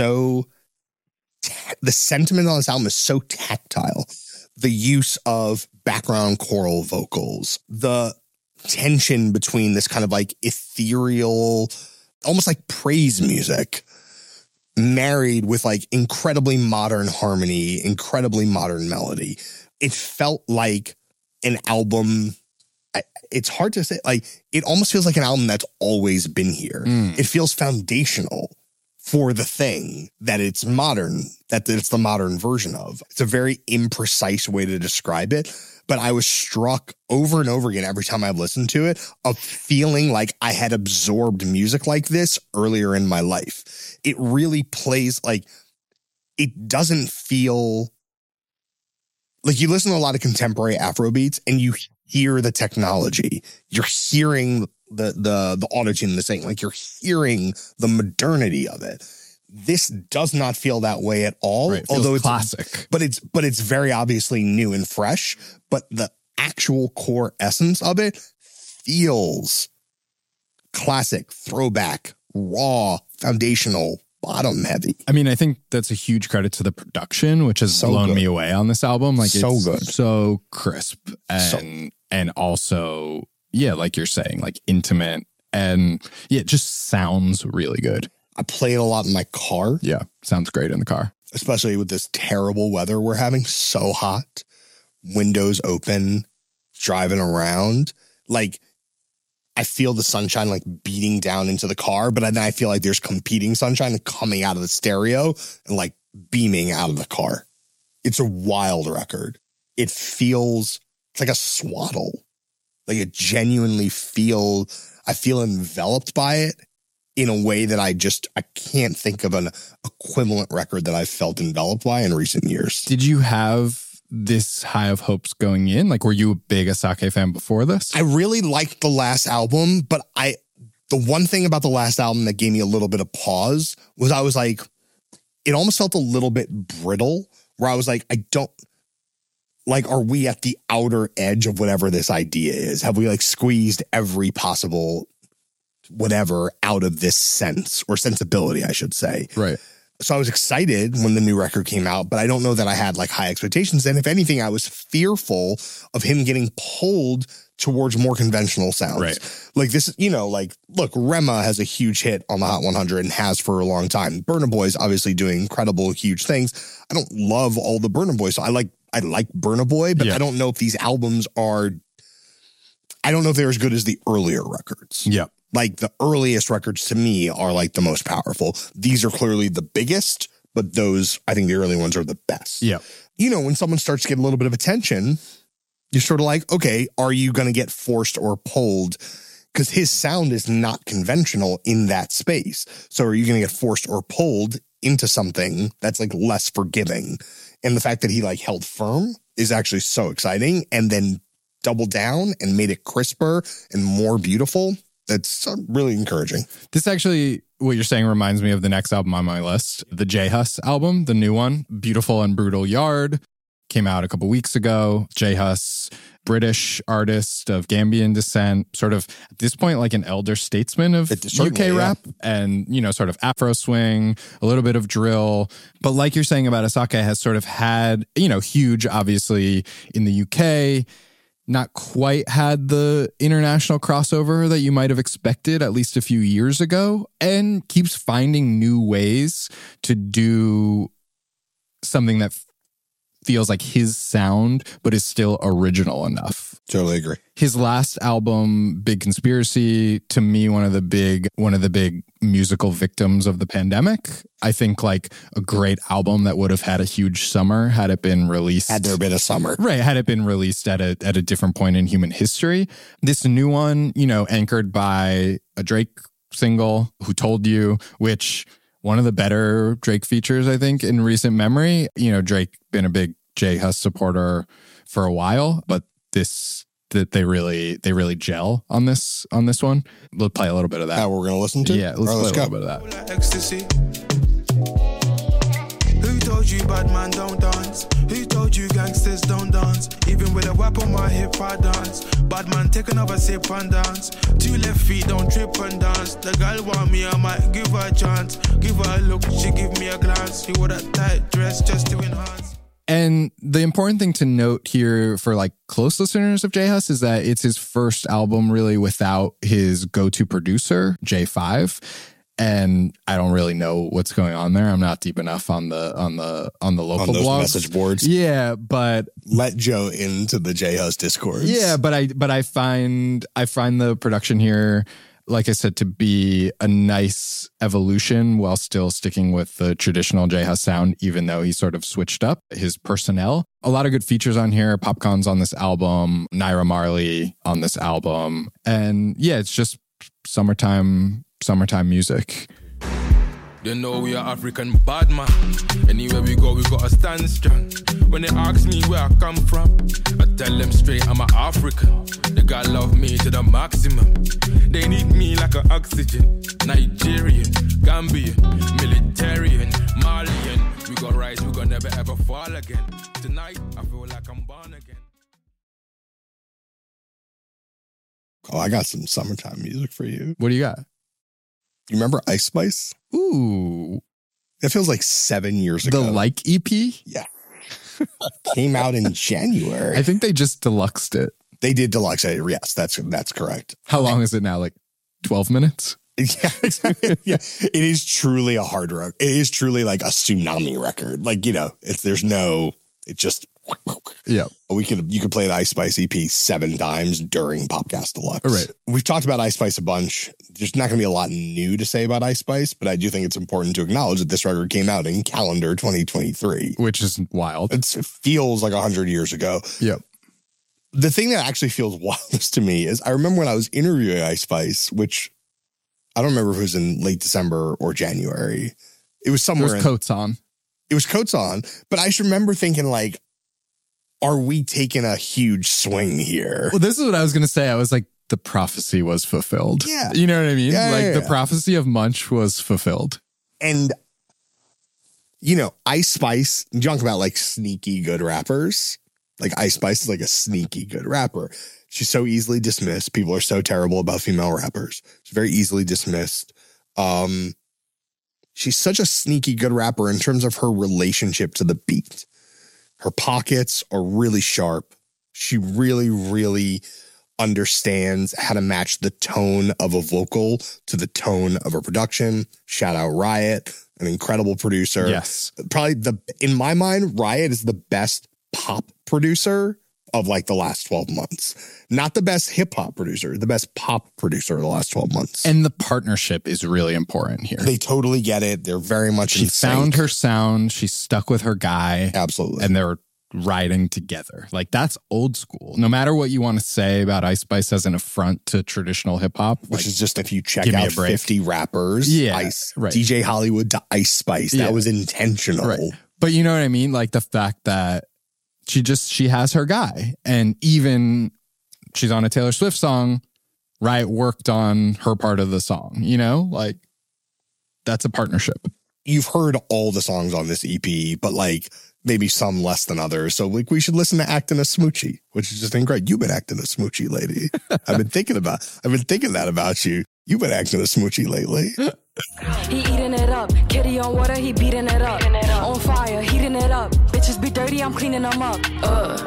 the sentiment on this album is so tactile. The use of background choral vocals, the tension between this kind of like ethereal, almost like praise music, married with like incredibly modern harmony, incredibly modern melody. It felt like an album. It's hard to say. Like, it almost feels like an album that's always been here. It feels foundational for the thing that it's modern, that it's the modern version of. It's a very imprecise way to describe it. But I was struck over and over again every time I've listened to it of feeling like I had absorbed music like this earlier in my life. It really plays like, it doesn't feel like you listen to a lot of contemporary Afrobeats and you hear the technology. You're hearing the auto-tune, the thing, like you're hearing the modernity of it. This does not feel that way at all. Right, although it's classic, but it's very obviously new and fresh. But the actual core essence of it feels classic, throwback, raw, foundational, bottom heavy. I mean, I think that's a huge credit to the production, which has blown me away on this album. Like, so it's good, so crisp, and also, yeah, like you're saying, like intimate, and yeah, it just sounds really good. I play it a lot in my car. Yeah, sounds great in the car. Especially with this terrible weather we're having. So hot. Windows open. Driving around. Like, I feel the sunshine like beating down into the car, but then I feel like there's competing sunshine coming out of the stereo and like beaming out of the car. It's a wild record. It feels, it's like a swaddle. Like, it genuinely I feel enveloped by it in a way that I can't think of an equivalent record that I've felt enveloped by in recent years. Did you have this high of hopes going in? Like, were you a big Asake fan before this? I really liked the last album, but the one thing about the last album that gave me a little bit of pause was I was like, it almost felt a little bit brittle, where I was like, are we at the outer edge of whatever this idea is? Have we like squeezed every possible whatever out of this sense or sensibility, I should say. Right. So I was excited when the new record came out, but I don't know that I had like high expectations. And if anything, I was fearful of him getting pulled towards more conventional sounds. Right. Like this, look, Rema has a huge hit on the Hot 100 and has for a long time. Burna Boy's obviously doing incredible, huge things. I don't love all the Burna Boy. So I like Burna Boy, but I don't know if these albums I don't know if they're as good as the earlier records. Yeah. Like, the earliest records to me are like the most powerful. These are clearly the biggest, but those, I think the early ones are the best. Yeah. When someone starts to get a little bit of attention, you're sort of like, okay, are you going to get forced or pulled? Because his sound is not conventional in that space. So are you going to get forced or pulled into something that's like less forgiving? And the fact that he like held firm is actually so exciting, and then doubled down and made it crisper and more beautiful. That's really encouraging. This actually, what you're saying reminds me of the next album on my list, the J Hus album, the new one, Beautiful and Brutal Yard, came out a couple weeks ago. J Hus, British artist of Gambian descent, sort of at this point like an elder statesman of UK rap, and, sort of Afro swing, a little bit of drill. But like you're saying about Asake, has sort of had, huge, obviously, in the UK, not quite had the international crossover that you might have expected at least a few years ago, and keeps finding new ways to do something that feels like his sound, but is still original enough. Totally agree. His last album, Big Conspiracy, to me, one of the big musical victims of the pandemic. I think like a great album that would have had a huge summer had it been released. Had there been a summer. Right. Had it been released at a different point in human history. This new one, anchored by a Drake single, Who Told You, which one of the better Drake features, I think, in recent memory. Drake been a big J Hus supporter for a while, but that they really gel on this one. We'll play a little bit of that. That we're gonna listen to? Yeah, let's play a little bit of that. Ecstasy. Who told you bad man don't dance? Who told you gangsters don't dance? Even with a whip on my hip, I dance. Bad man, take another sip and dance. 2 left feet, don't trip and dance. The girl want me, I might give her a chance. Give her a look, she give me a glance. She wore that tight dress just to enhance. And the important thing to note here for like close listeners of J Hus is that it's his first album really without his go-to producer, J5. And I don't really know what's going on there. I'm not deep enough on the local those blogs. Message boards. Yeah, but let Joe into the J Hus discourse. Yeah, but I find the production here, like I said, to be a nice evolution while still sticking with the traditional J Hus sound, even though he sort of switched up his personnel. A lot of good features on here. Popcon's on this album, Naira Marley on this album. And yeah, it's just summertime music. They know we are African bad man. Anywhere we go, we gotta stand strong. When they ask me where I come from, I tell them straight I'm an African. They gotta love me to the maximum. They need me like an oxygen. Nigerian, Gambian, Militarian, Malian. We got rise, we gonna never ever fall again. Tonight, I feel like I'm born again. Oh, I got some summertime music for you. What do you got? You remember Ice Spice? Ooh. It feels like 7 years ago. The Like EP? Yeah. Came out in January. I think they just deluxed it. They did deluxe it. Yes, that's correct. How long is it now? Like 12 minutes? Yeah, yeah. It is truly a hard rock. It is truly like a tsunami record. Like, yeah. You could play the Ice Spice EP 7 times during Popcast Deluxe. Right. We've talked about Ice Spice a bunch. There's not going to be a lot new to say about Ice Spice, but I do think it's important to acknowledge that this record came out in calendar 2023. Which is wild. It feels like 100 years ago. Yep. The thing that actually feels wildest to me is I remember when I was interviewing Ice Spice, which I don't remember if it was in late December or January. It was somewhere. There's coats on. It was coats on, but I just remember thinking like, are we taking a huge swing here? Well, this is what I was going to say. I was like, the prophecy was fulfilled. Yeah. You know what I mean? Yeah, the prophecy of Munch was fulfilled. And, Ice Spice, you talk about like sneaky good rappers. Like Ice Spice is like a sneaky good rapper. She's so easily dismissed. People are so terrible about female rappers. She's very easily dismissed. She's such a sneaky good rapper in terms of her relationship to the beat. Her pockets are really sharp. She really, really understands how to match the tone of a vocal to the tone of a production. Shout out Riot, an incredible producer. Yes. Probably in my mind, Riot is the best pop producer of like the last 12 months. Not the best hip hop producer, the best pop producer of the last 12 months. And the partnership is really important here. They totally get it. They're very much She found her sound. She stuck with her guy. Absolutely. And they're riding together. Like that's old school. No matter what you want to say about Ice Spice as an affront to traditional hip hop. Which is just if you check out 50 rappers, right. DJ Hollywood to Ice Spice. That was intentional. Right. But you know what I mean? Like the fact that she has her guy. And even she's on a Taylor Swift song, Riot worked on her part of the song, like that's a partnership. You've heard all the songs on this EP, but like maybe some less than others. So like we should listen to Actin' a Smoochie, which is just great. You've been acting a smoochie, lady. I've been thinking that about you. You've been acting a smoochie lately. He eating it up. Kitty on water, he beating it up. On fire, heating it up. Bitches be dirty, I'm cleaning them up.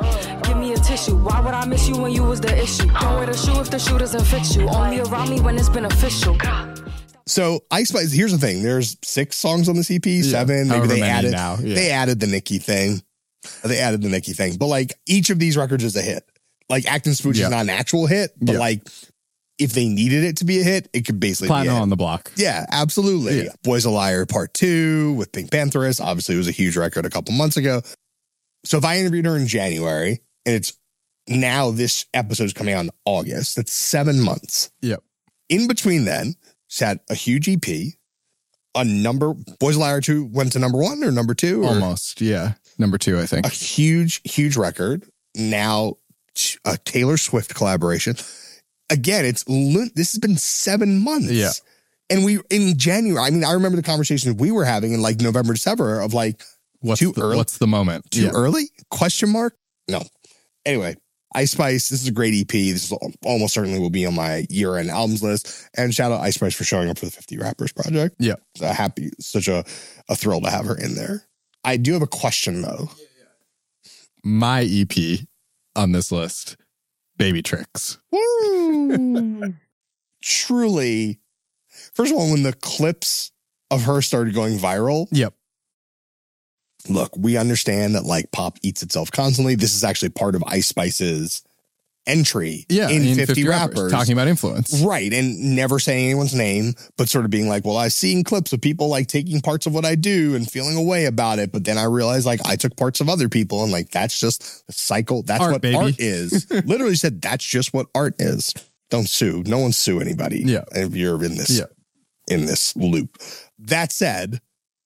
give me a tissue. Why would I miss you when you was the issue? Don't wear the shoe if the shoe doesn't fit you. Only around me when it's beneficial. So Ice Spice, here's the thing. There's 6 songs on this EP, 7. Maybe they added now. Yeah. They added the Nicki thing. But like each of these records is a hit. Like Actin' Spooch is not an actual hit, but like if they needed it to be a hit, it could basically Platinum be a on the block. Yeah, absolutely. Yeah. Boys a Liar Part 2 with Pink Pantheress. Obviously, it was a huge record a couple months ago. So if I interviewed her in January, and it's now this episode is coming out in August, that's 7 months. Yep. In between then, she had a huge EP. Boys a Liar 2 went to number 1 or number 2? Almost, yeah. Number 2, I think. A huge, huge record. Now, a Taylor Swift collaboration. Again, this has been 7 months. Yeah. And in January, I mean, I remember the conversations we were having in like November, December of like, too early? What's the moment? Too early? Question mark? No. Anyway, Ice Spice, this is a great EP. This is almost certainly will be on my year-end albums list. And shout out Ice Spice for showing up for the 50 Rappers Project. Yeah. Such a thrill to have her in there. I do have a question, though. My EP on this list, Baby Tricks. Truly. First of all, when the clips of her started going viral. Yep. Look, we understand that like pop eats itself constantly. This is actually part of Ice Spice's entry in 50 rappers. Talking about influence. Right. And never saying anyone's name, but sort of being like, well, I've seen clips of people like taking parts of what I do and feeling a way about it. But then I realized like I took parts of other people and like, that's just a cycle. That's art, what baby. art is. Literally said, that's just what art is. Don't sue. No one sue anybody. Yeah. If you're in this loop. That said,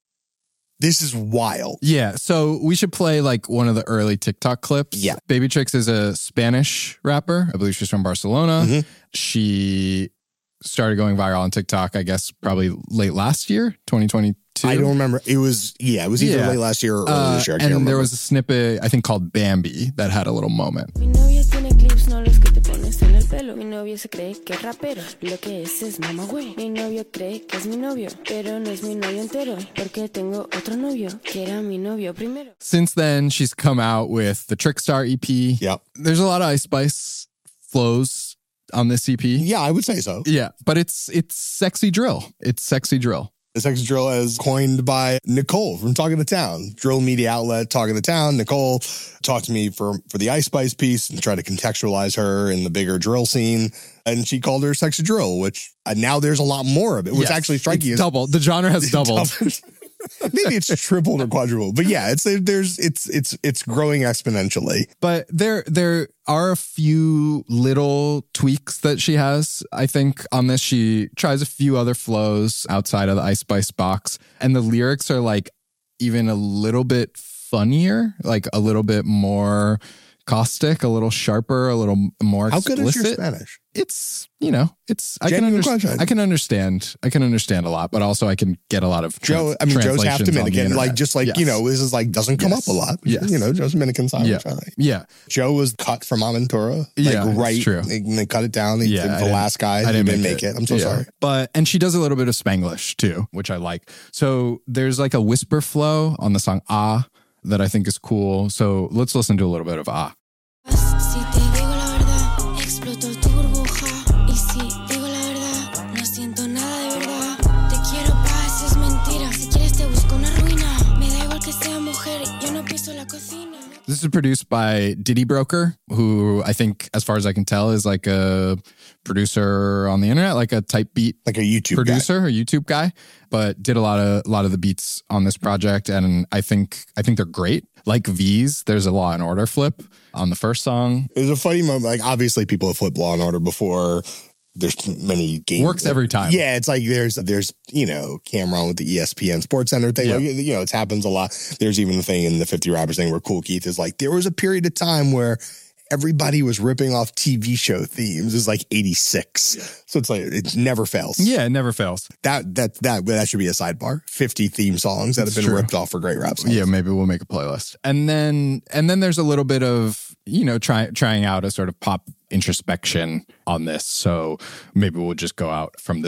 this is wild. Yeah, so we should play like one of the early TikTok clips. Yeah. Baby Tricks is a Spanish rapper. I believe she's from Barcelona. Mm-hmm. She started going viral on TikTok, I guess, probably late last year, 2022. I don't remember. It was either late last year or early this year. I can't and remember. there was a snippet, I think, called Bambi that had a little moment. Mi novio tiene clips, no los que te pones en el pelo. Mi novio se cree que es rapero, lo que es mamagüey. Mi novio cree que es mi novio, pero no es mi novio entero, porque tengo otro novio, que era mi novio primero. Since then, she's come out with the Trickstar EP. Yep. There's a lot of Ice Spice flows on this EP. Yeah, I would say so. Yeah, but it's sexy drill. It's sexy drill. The sexy drill is coined by Nicole from Talk of the Town, drill media outlet, Talk of the Town. Nicole talked to me for the Ice Spice piece and tried to contextualize her in the bigger drill scene. And she called her sexy drill, which now there's a lot more of it, which actually striking it's doubled. The genre has doubled. Maybe it's tripled or quadrupled, but yeah, it's growing exponentially. But there are a few little tweaks that she has. I think on this, she tries a few other flows outside of the Ice Spice box, and the lyrics are like even a little bit funnier, like a little bit more caustic, a little sharper, a little more explicit. How good is your Spanish? It's, I can understand a lot, but also I can get a lot of Joe's half Dominican, this is like, doesn't come up a lot. Yes. Joe's Dominican side. Yeah. Joe was cut from Aventura. Right. True. And they cut it down. The last guy didn't make it. I'm so sorry. And she does a little bit of Spanglish too, which I like. So there's like a whisper flow on the song Ah that I think is cool. So let's listen to a little bit of Ah. Si te digo la verdad, explotó tu burbuja. Y si digo la verdad, no siento nada de verdad. Te quiero paz, es mentira. Si quieres te busco una ruina. Me da igual que sea mujer, yo no piso la cocina. This is produced by Diddy Broker, who I think, as far as I can tell, is like a producer on the internet, like a type beat, like a YouTube producer, a YouTube guy, but did a lot of the beats on this project, and I think they're great. Like V's, there's a Law and Order flip on the first song. There's a funny moment. Like obviously, people have flipped Law and Order before. There's many games. Works every time. Yeah, it's like there's Cameron with the ESPN Sports Center thing. Yeah. It happens a lot. There's even the thing in the 50 Rappers thing where Kool Keith is like, there was a period of time where everybody was ripping off TV show themes. It's like 86. Yeah. So it's like, it never fails. Yeah, it never fails. That should be a sidebar. 50 theme songs that have been ripped off for great rap songs. Yeah, maybe we'll make a playlist. And then there's a little bit of, trying out a sort of pop introspection on this. So maybe we'll just go out from this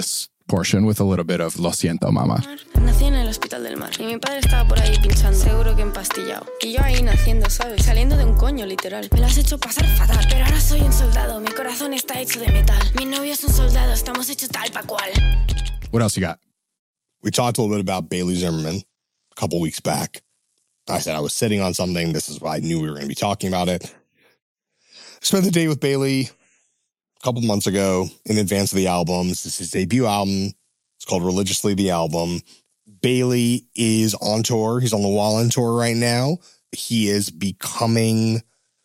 portion with a little bit of Lo Siento Mama. Nací en el Hospital del Mar y mi padre estaba por ahí pinchando, seguro que empastillado. Y yo ahí naciendo, ¿sabes? Saliendo de un coño, literal. Me lo has hecho pasar fatal, pero ahora soy un soldado. Mi corazón está hecho de metal. Mi novio es un soldado, estamos hechos tal pa' cual. What else you got? We talked a little bit about Bailey Zimmerman a couple weeks back. I said I was sitting on something. This is why I knew we were going to be talking about it. Spent the day with Bailey a couple months ago in advance of the album. This is his debut album. It's called Religiously the Album. Bailey is on tour. He's on the Wallen tour right now. He is becoming,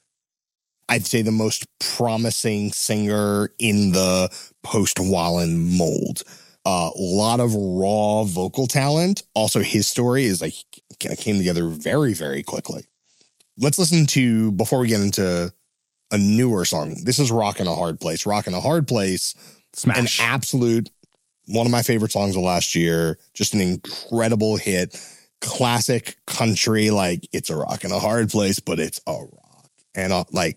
I'd say, the most promising singer in the post-Wallen mold. A lot of raw vocal talent. Also, his story is like came together very, very quickly. Let's listen to, before we get into a newer song, this is Rockin' a Hard Place. Rockin' a Hard Place, Smash. an absolute, one of my favorite songs of last year. Just an incredible hit. Classic country, like it's a rockin' a hard place, but it's a rock. And like,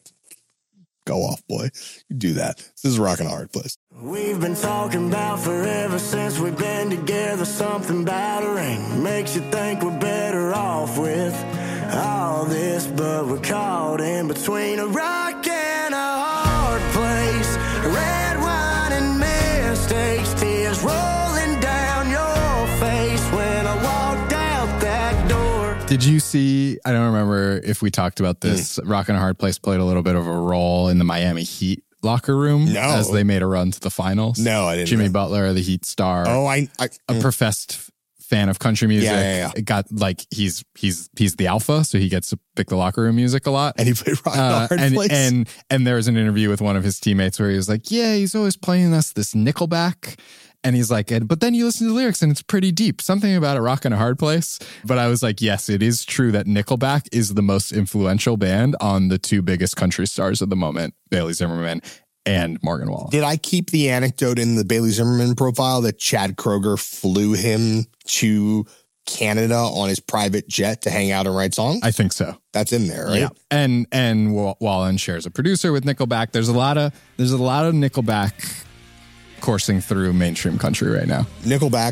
go off, boy. You do that. This is Rockin' a Hard Place. We've been talking about forever since we've been together. Something about a ring makes you think we're better off with all this, but we're caught in between a rock and a hard place. Red wine and mistakes, tears rolling down your face when I walked out that door. Did you see, I don't remember if we talked about this, Rockin' a Hard Place played a little bit of a role in the Miami Heat locker room as they made a run to the finals. No, I didn't. Jimmy Butler, the Heat star. Oh, a professed fan of country music. Yeah. It got like he's the alpha, so he gets to pick the locker room music a lot. And he played Rockin' a Hard Place. And there was an interview with one of his teammates where he was like, yeah, he's always playing us this Nickelback. And he's like, but then you listen to the lyrics and it's pretty deep. Something about a Rockin' a Hard Place. But I was like, yes, it is true that Nickelback is the most influential band on the two biggest country stars of the moment, Bailey Zimmerman and Morgan Wallen. Did I keep the anecdote in the Bailey Zimmerman profile that Chad Kroeger flew him to Canada on his private jet to hang out and write songs? I think so. That's in there, right? Yeah. And Wallen shares a producer with Nickelback. There's a lot of Nickelback coursing through mainstream country right now. Nickelback,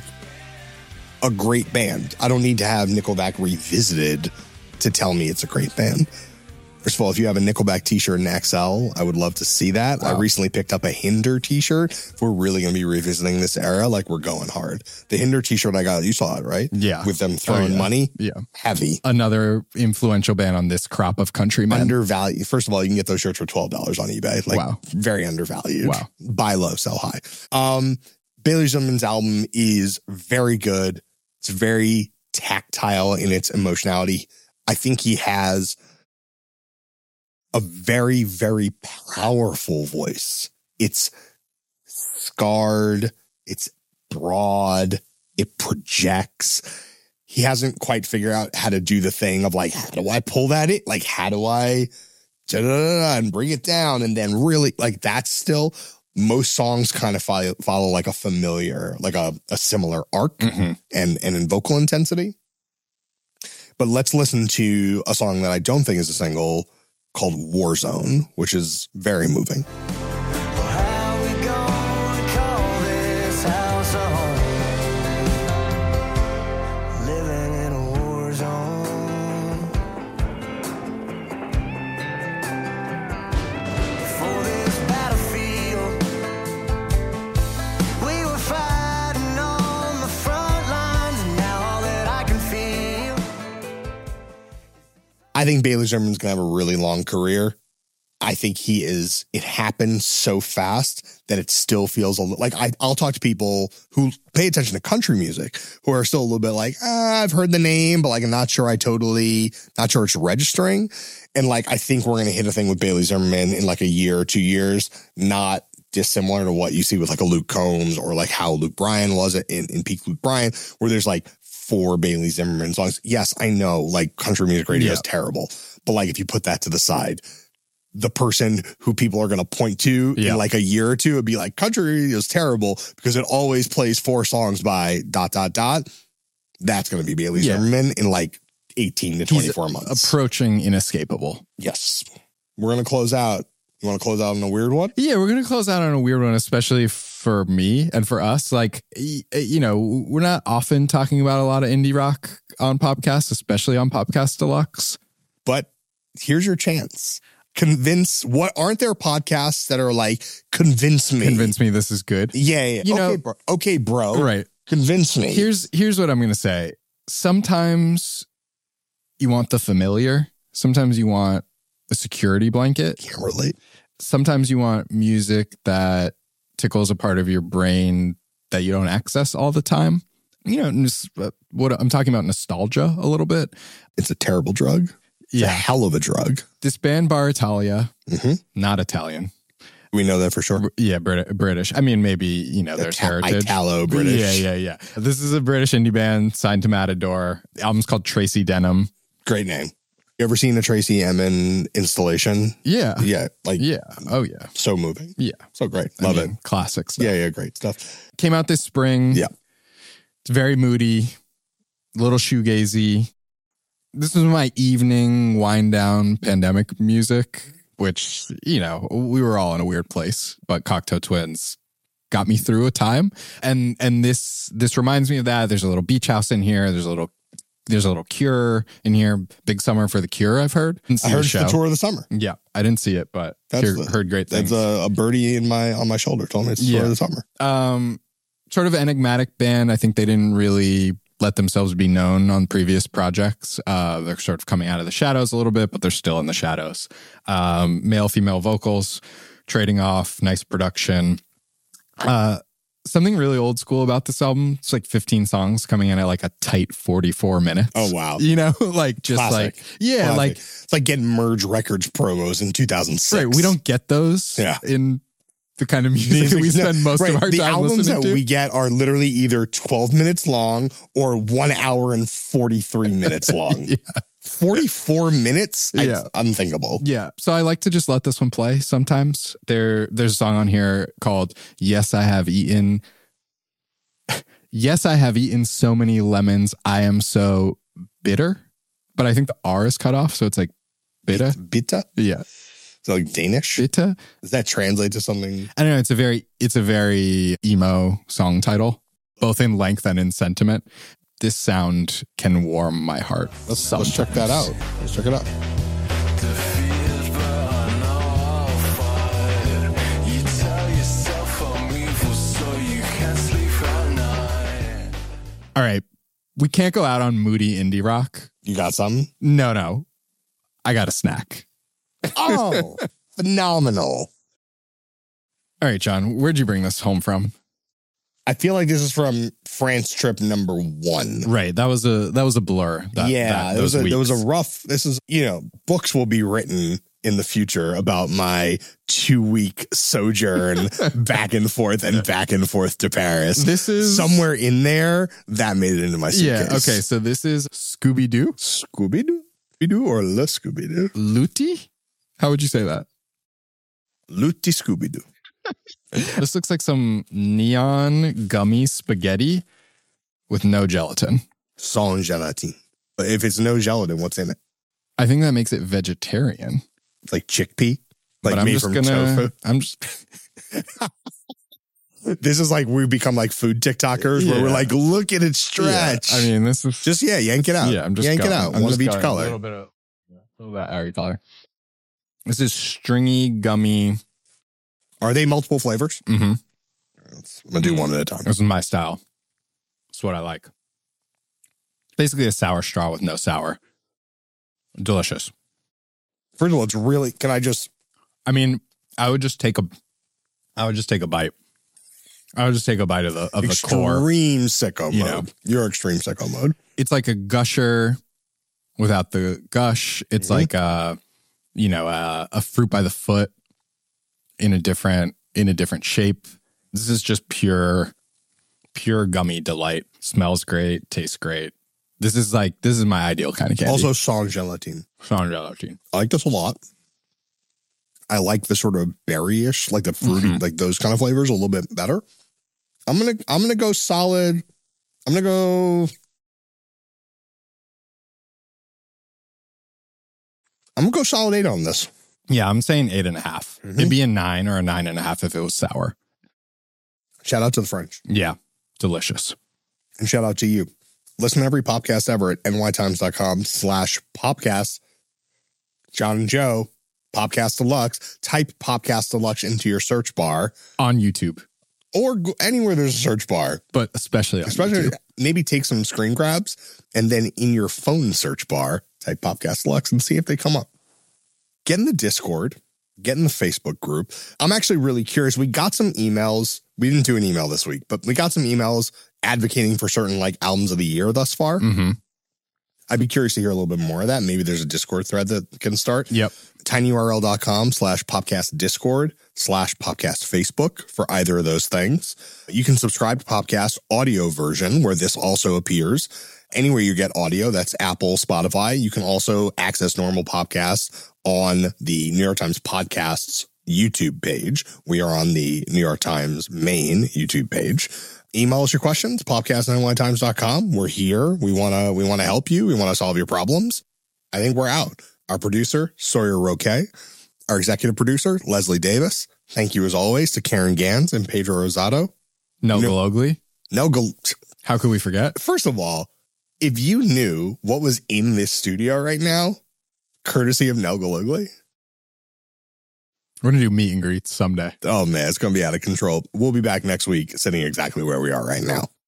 a great band. I don't need to have Nickelback revisited to tell me it's a great band. First of all, if you have a Nickelback t-shirt in XL, I would love to see that. Wow. I recently picked up a Hinder t-shirt. If we're really going to be revisiting this era, like we're going hard. The Hinder t-shirt I got, you saw it, right? Yeah. With them throwing money. Yeah. Heavy. Another influential band on this crop of countrymen. Undervalued. First of all, you can get those shirts for $12 on eBay. Like, wow. Very undervalued. Wow. Buy low, sell high. Bailey Zimmerman's album is very good. It's very tactile in its emotionality. I think he has a very, very powerful voice. It's scarred. It's broad. It projects. He hasn't quite figured out how to do the thing of like, how do I pull that in? Like, how do I and bring it down? And then really, like, that's still, most songs kind of follow like a familiar, like a similar arc and in vocal intensity. But let's listen to a song that I don't think is a single, called Warzone, which is very moving. How we gonna call this house a home? Living in a war zone. For this battlefield, we were fighting on the front lines, and now all that I can feel. I think Bailey Zimmerman's going to have a really long career. I think he is, it happened so fast that it still feels a little like I'll talk to people who pay attention to country music who are still a little bit like, I've heard the name, but like, I'm not sure it's registering. And like, I think we're going to hit a thing with Bailey Zimmerman in like a year or 2 years, not dissimilar to what you see with like a Luke Combs or like how Luke Bryan was in peak Luke Bryan, where there's like 4 Bailey Zimmerman songs. Yes, I know, like country music radio is terrible, but like if you put that to the side, the person who people are going to point to in like a year or two would be like, country radio is terrible because it always plays 4 songs by ... That's going to be Bailey Zimmerman in like 18 to 24 months. Approaching inescapable. Yes. We're going to close out You want to close out on a weird one? Yeah, we're going to close out on a weird one, especially for me and for us. Like, you know, we're not often talking about a lot of indie rock on Popcast, especially on Popcast Deluxe. But here's your chance. Aren't there podcasts that are like, convince me this is good? Yeah. You know, okay, bro. Right. Convince me. Here's what I'm going to say. Sometimes you want the familiar. Sometimes you want a security blanket. Can't relate. Sometimes you want music that tickles a part of your brain that you don't access all the time. You know, what I'm talking about, nostalgia a little bit. It's a terrible drug. It's a hell of a drug. This band Bar Italia, not Italian. We know that for sure. Yeah, British. I mean, maybe, you know, there's heritage. Italo-British. Yeah. This is a British indie band signed to Matador. The album's called Tracy Denham. Great name. You ever seen a Tracy Emin installation? Yeah. Yeah. Oh, yeah. So moving. Yeah. So great. Love it. Classic stuff. Yeah. Great stuff. Came out this spring. Yeah. It's very moody, a little shoegazy. This was my evening wind down pandemic music, which, you know, we were all in a weird place, but Cocteau Twins got me through a time. And this reminds me of that. There's a little Beach House in here. There's a little Cure in here. Big summer for the Cure, I've heard. I heard it's the tour of the summer. Yeah, I didn't see it, but heard great things. That's a birdie on my shoulder told me it's the tour of the summer. Sort of an enigmatic band. I think they didn't really let themselves be known on previous projects. They're sort of coming out of the shadows a little bit, but they're still in the shadows. Male, female vocals, trading off, nice production. Something really old school about this album. It's like 15 songs coming in at like a tight 44 minutes. Oh, wow. You know, like just Classic. Classic. Like it's like getting Merge Records promos in 2006. Right. We don't get those in the kind of music that we spend most of our the time albums listening that to. we get are literally either 12 minutes long or 1 hour and 43 minutes long. 44 minutes? Yeah. Unthinkable. Yeah. So I like to just let this one play sometimes. There's a song on here called Yes, I Have Eaten. Yes, I have eaten so many lemons. I am so bitter. But I think the R is cut off. So it's like bitter. Bitter? Yeah. So like Danish? Bitter? Does that translate to something? I don't know. It's a very emo song title, both in length and in sentiment. This sound can warm my heart. Let's check that out. Let's check it out. All right. We can't go out on moody indie rock. You got something? No. I got a snack. Oh, phenomenal. All right, John, where'd you bring this home from? I feel like this is from France trip number 1. Right. That was a blur. There was a rough, this is, you know, books will be written in the future about my 2-week sojourn back and forth to Paris. This is somewhere in there that made it into my suitcase. Yeah. Okay. So this is Scooby-Doo. Scooby-Doo or Le Scooby-Doo? Luti? How would you say that? Luti Scooby-Doo. This looks like some neon gummy spaghetti with no gelatin. Sans gelatin. But if it's no gelatin, what's in it? I think that makes it vegetarian. Like chickpea? Like but made from tofu? This is like we become like food TikTokers where we're like, look at it stretch. Yeah. I mean, this is just yank it out. Yeah, I'm just yank going. it out. I'm One of each going. color. A little bit of every color. This is stringy gummy. Are they multiple flavors? Mm-hmm. I'm gonna do one at a time. This is my style. It's what I like. Basically a sour straw with no sour. Delicious. First of all, it's really. Can I just? I mean, I would just take a bite. I would just take a bite of the core. Extreme sicko mode. You know. You're extreme sicko mode. It's like a gusher without the gush. It's like a fruit by the foot in a different shape. This is just pure gummy delight. Smells great, tastes great. This is my ideal kind of candy. Also, sans gelatin. Sans gelatin. I like this a lot. I like the sort of berry-ish, like the fruity, like those kind of flavors a little bit better. I'm gonna go solid. I'm gonna go solid 8 on this. Yeah, I'm saying 8.5. It'd be a 9 or a 9.5 if it was sour. Shout out to the French. Yeah, delicious. And shout out to you. Listen to every podcast ever at nytimes.com/popcast. John and Joe, Popcast Deluxe. Type Popcast Deluxe into your search bar. On YouTube. Or anywhere there's a search bar. But especially on YouTube. Maybe take some screen grabs and then in your phone search bar, type Popcast Deluxe and see if they come up. Get in the Discord. Get in the Facebook group. I'm actually really curious. We got some emails. We didn't do an email this week, but we got some emails advocating for certain like albums of the year thus far. Mm-hmm. I'd be curious to hear a little bit more of that. Maybe there's a Discord thread that can start. Yep. tinyurl.com/popcast Discord/popcast Facebook for either of those things. You can subscribe to Popcast audio version where this also appears. Anywhere you get audio, that's Apple, Spotify. You can also access normal podcasts on the New York Times Podcasts YouTube page. We are on the New York Times main YouTube page. Email us your questions, popcast@nytimes.com. We're here. We want to help you. We want to solve your problems. I think we're out. Our producer, Sawyer Roque. Our executive producer, Leslie Davis. Thank you as always to Karen Gans and Pedro Rosado. Galogli. How could we forget? First of all, if you knew what was in this studio right now, courtesy of Nel Galogli. We're going to do meet and greets someday. Oh, man, it's going to be out of control. We'll be back next week sitting exactly where we are right now.